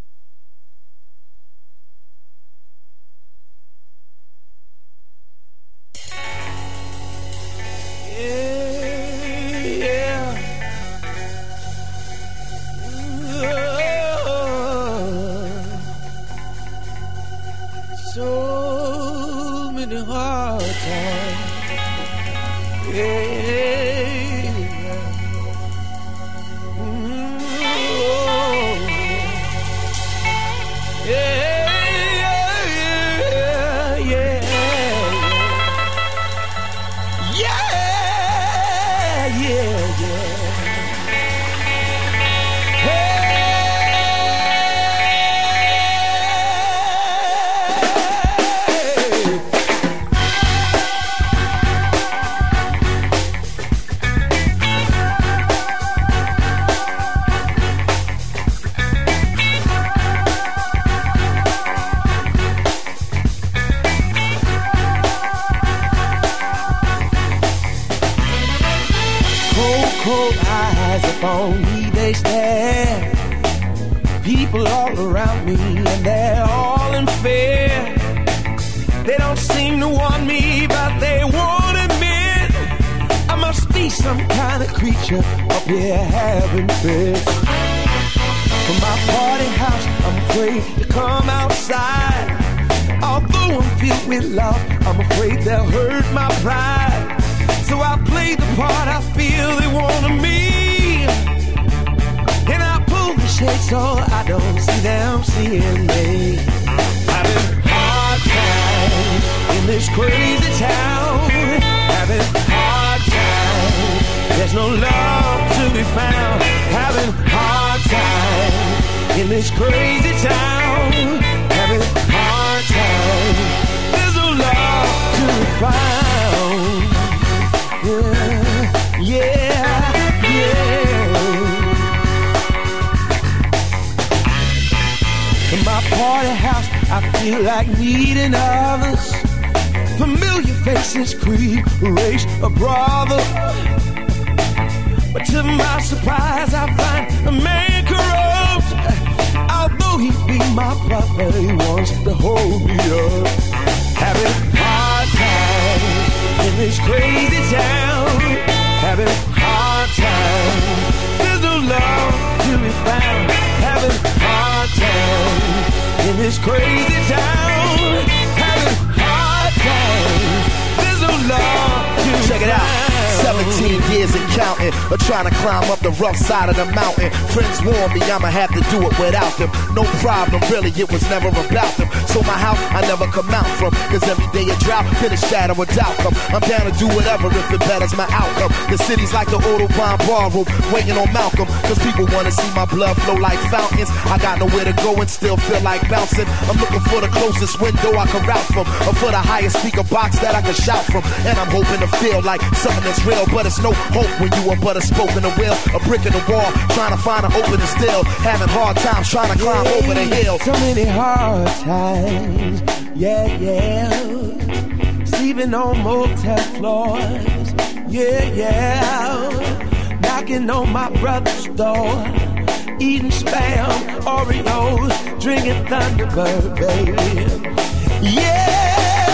Yeah, yeah. Oh, so many hard times. Yeah. Mm, oh. Yeah, yeah, yeah, yeah. Yeah, yeah, yeah. Cold eyes upon me, they stare. People all around me, and they're all in fear. They don't seem to want me, but they won't admit I must be some kind of creature up here having fits. From my party house, I'm afraid to come outside. Although I'm filled with love, I'm afraid they'll hurt my pride. So I play the part I feel they want of me, and I pull the shade so I don't see them seeing me. Having hard times in this crazy town, having hard times, there's no love to be found. Having hard times in this crazy town, having hard times, there's no love to be found. Yeah, yeah, yeah. In my party house, I feel like needing others. Familiar faces creep, race a brother. But to my surprise, I find a man corrupt. Although he be my brother, he wants to hold me up. Having hard times in this crazy town, having hard times, there's no love to be found. Having hard times in this crazy town, having hard times, there's no love to be found. Check it out. seventeen years and counting, or trying to climb up the rough side of the mountain. Friends warn me I'ma have to do it without them. No problem, really, it was never about them. So my house, I never come out from, cause every day a drought, hit a shadow of doubt come. I'm down to do whatever if it betters my outcome. The city's like the Autobahn ballroom, waiting on Malcolm, cause people wanna see my blood flow like fountains. I got nowhere to go and still feel like bouncing. I'm looking for the closest window I can route from, or for the highest speaker box that I can shout from. And I'm hoping to feel like something that's real, but it's no hope when you are but a spoke in the wheel, a brick in the wall, trying to find an opening still, having hard times trying to climb over the hill. So many hard times, yeah, yeah. Sleeping on motel floors, yeah, yeah. Knocking on my brother's door, eating spam, Oreos, drinking Thunderbird, baby. Yeah.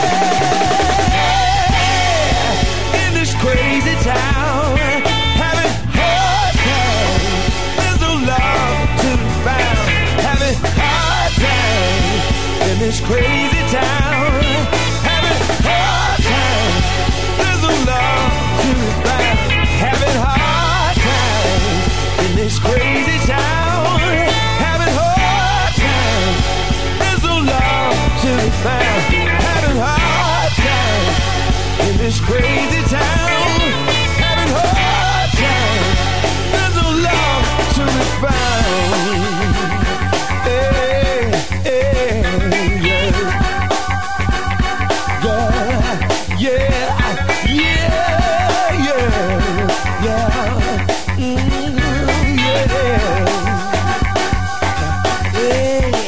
Crazy town, having hard times, there's no love to be found. Having hard times in this crazy town, having hard times, there's no love to be found. Having hard times in this crazy town, having hard times, there's no love to be found. Having hard times in this crazy town.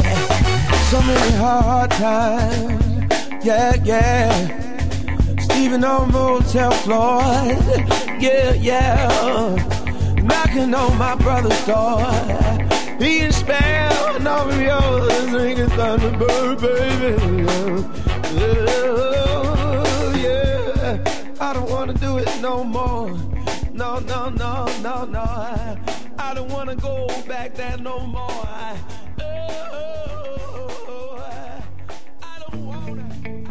Hard time, yeah, yeah. sleeping on motel floors. Yeah, yeah. Knocking on my brother's door. Eating spell, all of yours, drinking Thunderbird, baby. Oh, yeah. I don't wanna do it no more. No, no, no, no, no. I, I don't wanna go back there no more. I, oh, I, I don't wanna.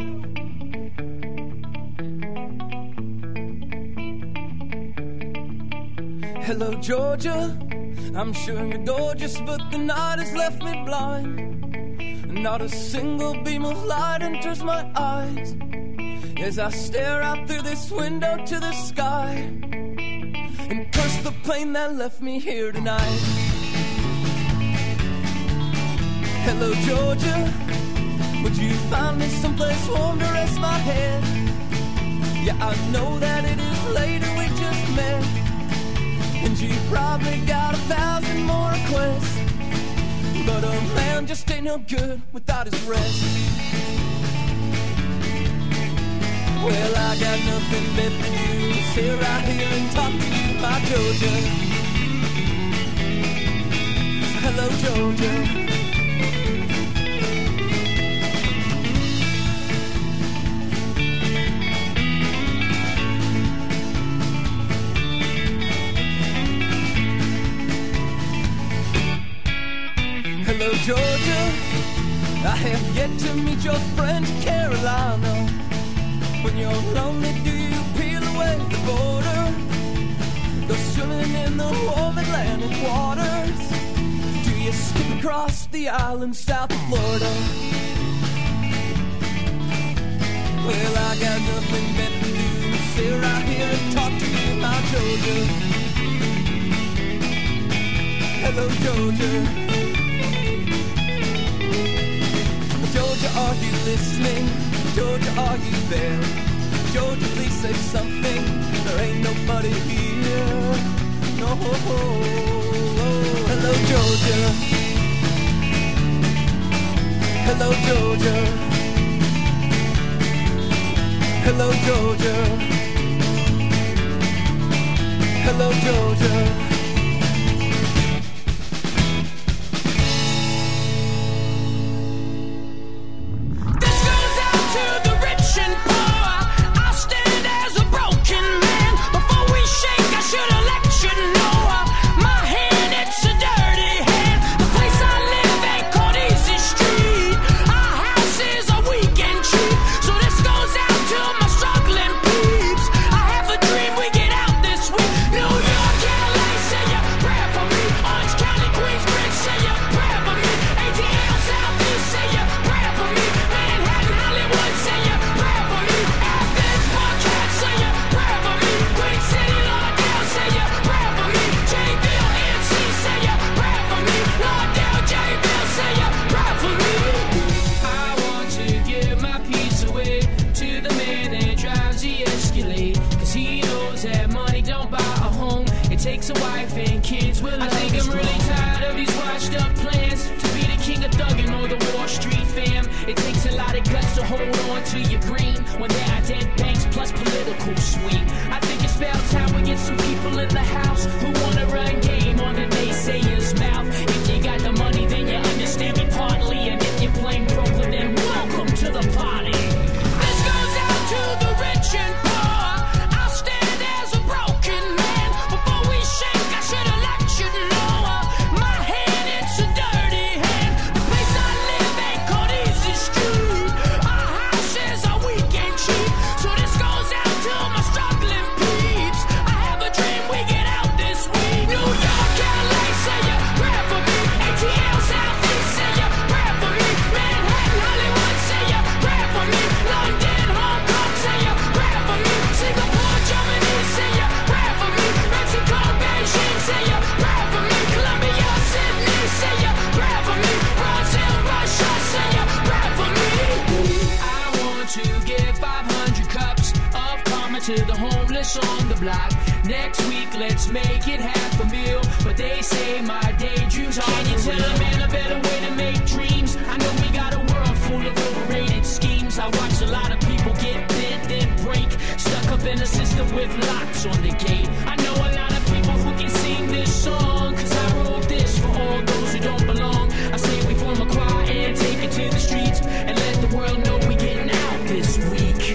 Hello, Georgia. I'm sure you're gorgeous, but the night has left me blind. Not a single beam of light enters my eyes as I stare out through this window to the sky and curse the plane that left me here tonight. Hello, Georgia. Would you find me someplace warm to rest my head? Yeah, I know that it is late and we just met, and you probably got a thousand more requests, but a man just ain't no good without his rest. Well, I got nothing better to do than sit right here and talk to you, my Georgia. Hello, Georgia. Hello, Georgia. I have yet to meet your friend Carolina. When you're lonely, do you peel away the border? Go swimming in the warm Atlantic waters? Do you skip across the island south of Florida? Well, I got nothing better to do than sit right here and talk to you, my Georgia. Hello, Georgia. Georgia, are you listening? Georgia, are you there? Georgia, please say something. There ain't nobody here. No. Hello, Georgia. Hello, Georgia. Hello, Georgia. Hello, Georgia. On the block. Next week, let's make it half a meal. But they say my daydreams are Can you tell a man a better way to make dreams? I know we got a world full of overrated schemes. I watch a lot of people get bent, then break. with locks on the gate. I know a lot of people who can sing this song, cause I wrote this for all those who don't belong. I say we form a choir and take it to the streets and let the world know we getting out this week.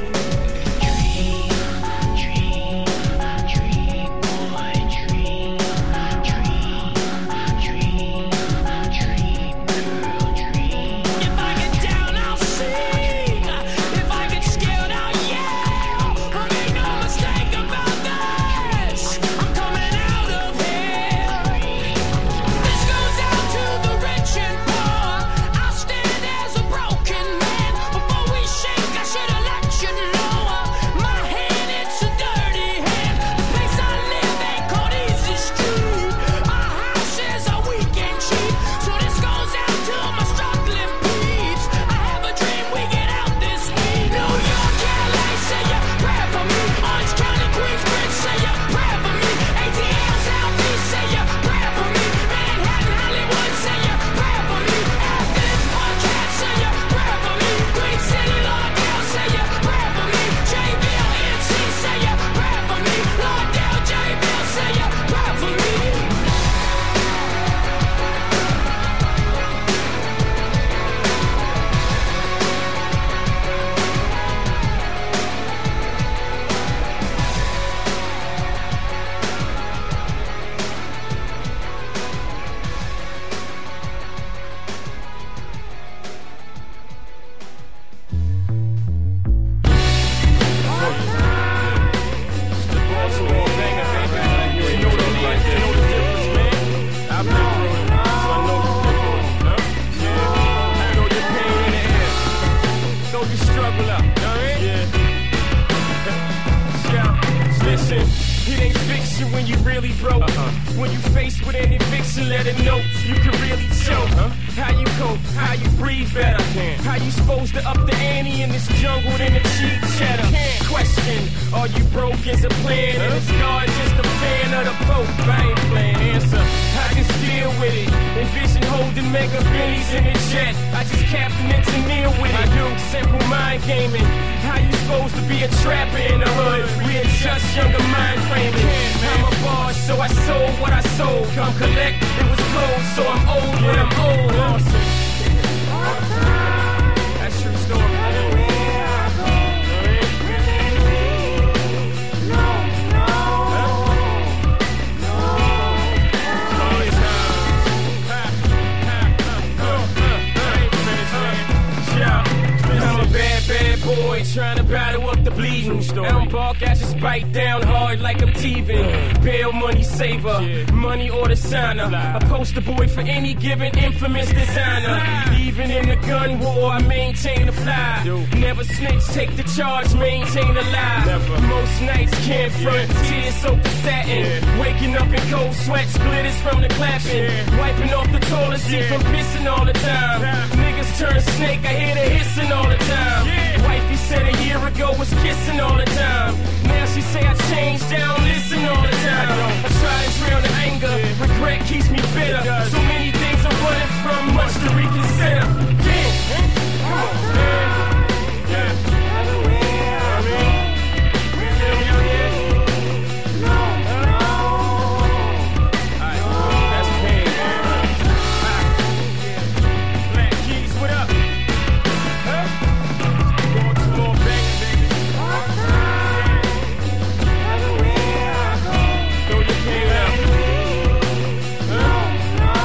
No.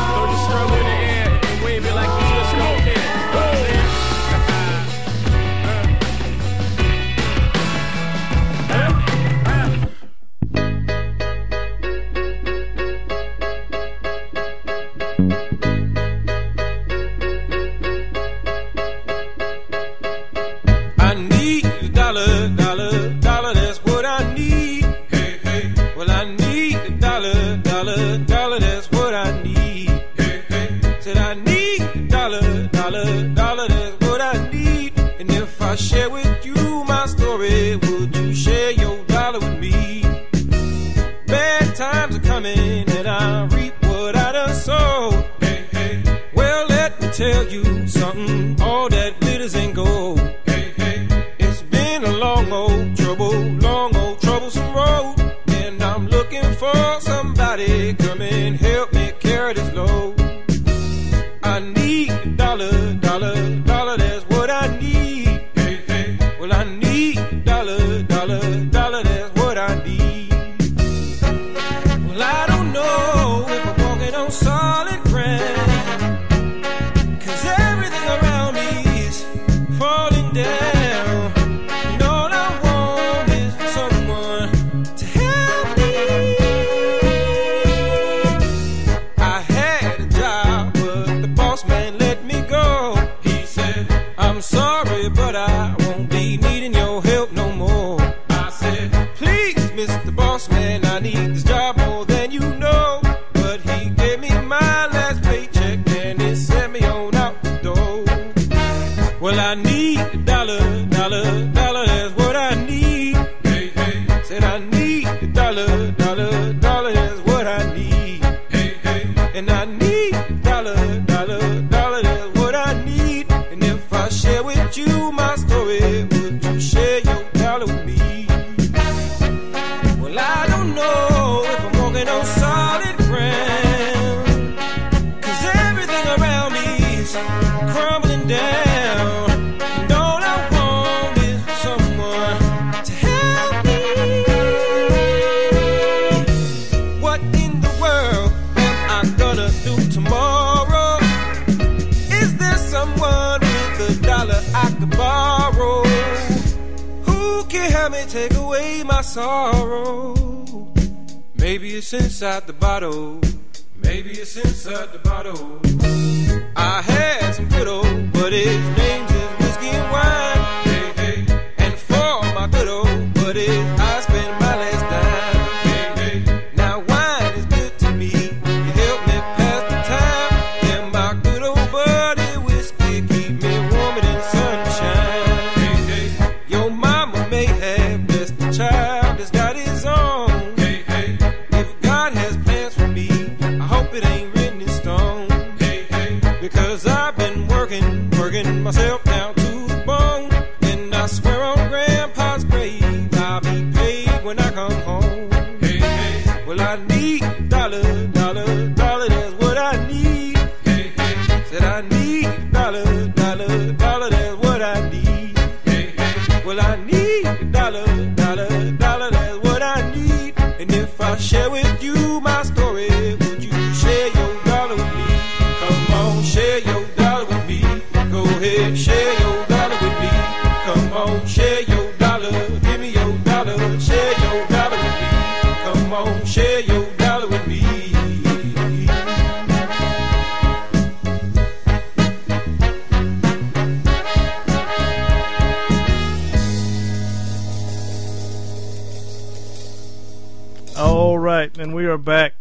word is low. I need a dollar, dollar, dollar, that's what I need. Hey, hey. Well, I need a dollar, dollar, dollar, that's what I need. Well, I don't know if I'm walking on solid ground, 'cause everything around me is falling down. And all I want is for someone to help me. I had a job, but the boss man let me go. He said, I'm sorry, but I won't be needing your help no more. I said, please, Mister Boss Man, I need this job more than you know. But he gave me my last paycheck and it sent me on out the door. Well, I need a dollar, dollar, dollar, that's what I need. Hey, hey. Said I need a dollar, dollar, dollar, that's what I need. Hey, hey. And I need a dollar, dollar, dollar, that's what I need. And if I share with you my story, would you share your dollar with me? Well, I don't know if I'm walking on solid ground, 'cause everything around me is crumbling down. And all I want is for someone to help me. What in the world am I gonna do tomorrow? Is there someone with a dollar I could borrow? Who can help me take away my sorrow? Maybe it's inside the bottle. Maybe it's inside the bottle. I had some good old buddies, names is whiskey and wine. Hey, hey. And for my good old buddies, I spend my last dime. Hey, hey. Now wine is good to me. You help me pass the time. And my good old buddy whiskey keep me warm in the sunshine. Hey, hey. Your mama may have blessed the child that's got his own. Hey, hey. If God has plans for me, I hope it ain't written in stone. Hey, hey. Because I've been working, working myself down to the bone. And I swear on Grandpa's grave, I'll be paid when I come home. Hey, hey. Well, I need a dollar, dollar, dollar, that's what I need. Hey, hey. Said I need a dollar, dollar, dollar, that's what I need. Hey, hey. Well, I need a dollar, dollar, dollar, that's what I need. And if I share with you my story, would you share your dollar with me? Come on, share your dollar with me. Go ahead, share your dollar with me. Come on, share your dollar. Give me your dollar. Share your dollar with me. Come on, share your dollar with me. All right, and we are back.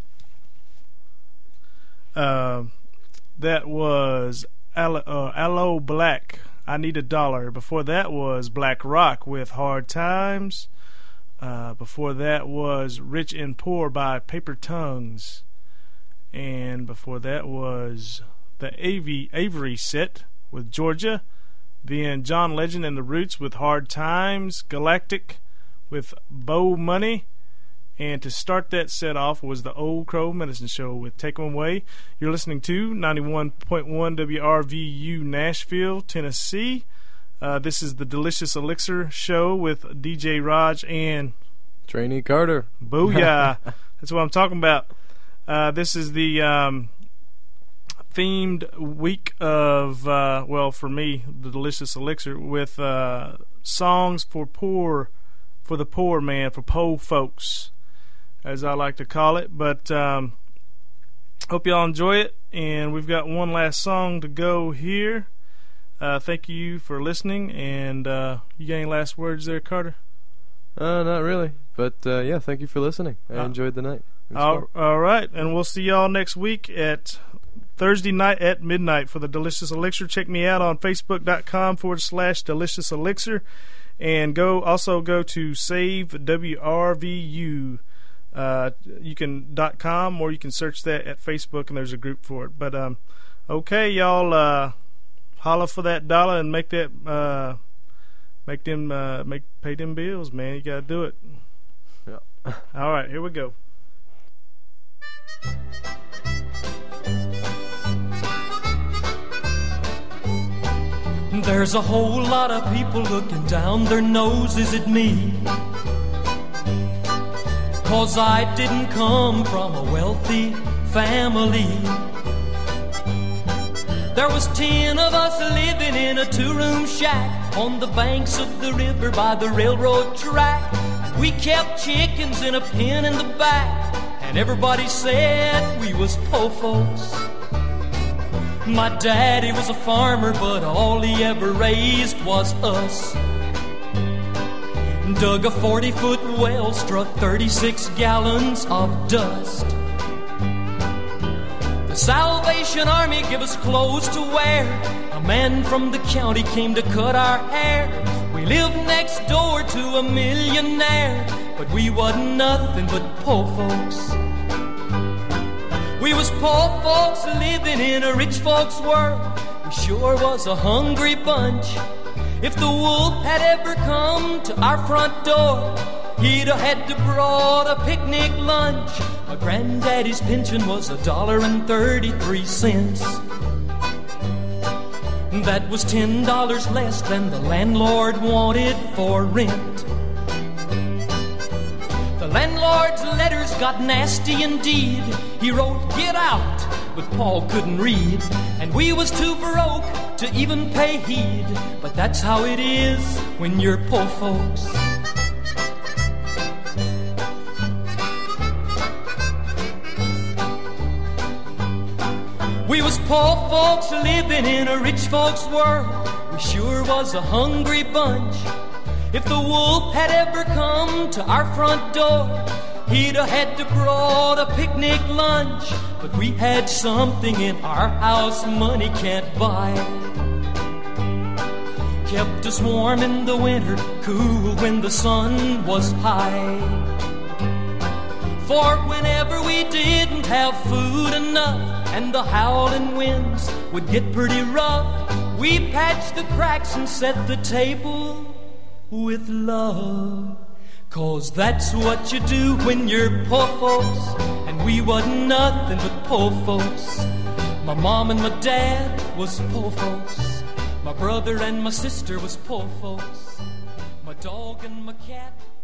Uh, that was Aloe, uh, Aloe Black, I Need a Dollar. Before that was Black Rock with Hard Times. Uh, before that was Rich and Poor by Paper Tongues. And before that was the Avery, Avery Set with Georgia. Then John Legend and the Roots with Hard Times. Galactic with Bow Money. And to start that set off was the Old Crow Medicine Show with Take 'Em Away. You're listening to ninety-one point one W R V U Nashville, Tennessee. Uh, this is the Delicious Elixir Show with D J Raj and Trainee Carter. Booyah. That's what I'm talking about. Uh, this is the um, themed week of, uh, well, for me, the Delicious Elixir with uh, songs for poor, for the poor man, for po folks, as I like to call it. But um, hope y'all enjoy it, and we've got one last song to go here. Uh, thank you for listening, and uh, you got any last words there, Carter? Uh, not really, but uh, yeah, thank you for listening. I Uh, enjoyed the night. It was All, fun. all right, and we'll see y'all next week at Thursday night at midnight for the Delicious Elixir. Check me out on Facebook.com forward slash Delicious Elixir, and go also go to Save W R V U. Uh, you can dot com, or you can search that at Facebook, and there's a group for it. But um, okay, y'all, uh, holla for that dollar and make that uh, make them uh, make pay them bills, man. You gotta do it. Yeah. All right, here we go. There's a whole lot of people looking down their noses at me, 'cause I didn't come from a wealthy family. There was ten of us living in a two-room shack on the banks of the river by the railroad track. We kept chickens in a pen in the back, and everybody said we was po' folks. My daddy was a farmer, but all he ever raised was us. Dug a forty-foot well, struck thirty-six gallons of dust. The Salvation Army gave us clothes to wear. A man from the county came to cut our hair. We lived next door to a millionaire, but we wasn't nothing but po' folks. We was poor folks living in a rich folks' world. We sure was a hungry bunch. If the wolf had ever come to our front door, he'd have had to brought a picnic lunch. My granddaddy's pension was a dollar and thirty-three cents. That was ten dollars less than the landlord wanted for rent. The landlord's letters got nasty indeed. He wrote, "Get out," but Paul couldn't read, and we was too broke to even pay heed. But that's how it is when you're poor folks. We was poor folks living in a rich folks' world. We sure was a hungry bunch. If the wolf had ever come to our front door, he'd have had to brought a picnic lunch. But we had something in our house money can't buy. Kept us warm in the winter, cool when the sun was high. For whenever we didn't have food enough and the howling winds would get pretty rough, we patched the cracks and set the table with love. 'Cause that's what you do when you're poor folks, and we wasn't nothing but poor folks. My mom and my dad was poor folks. My brother and my sister was poor folks. My dog and my cat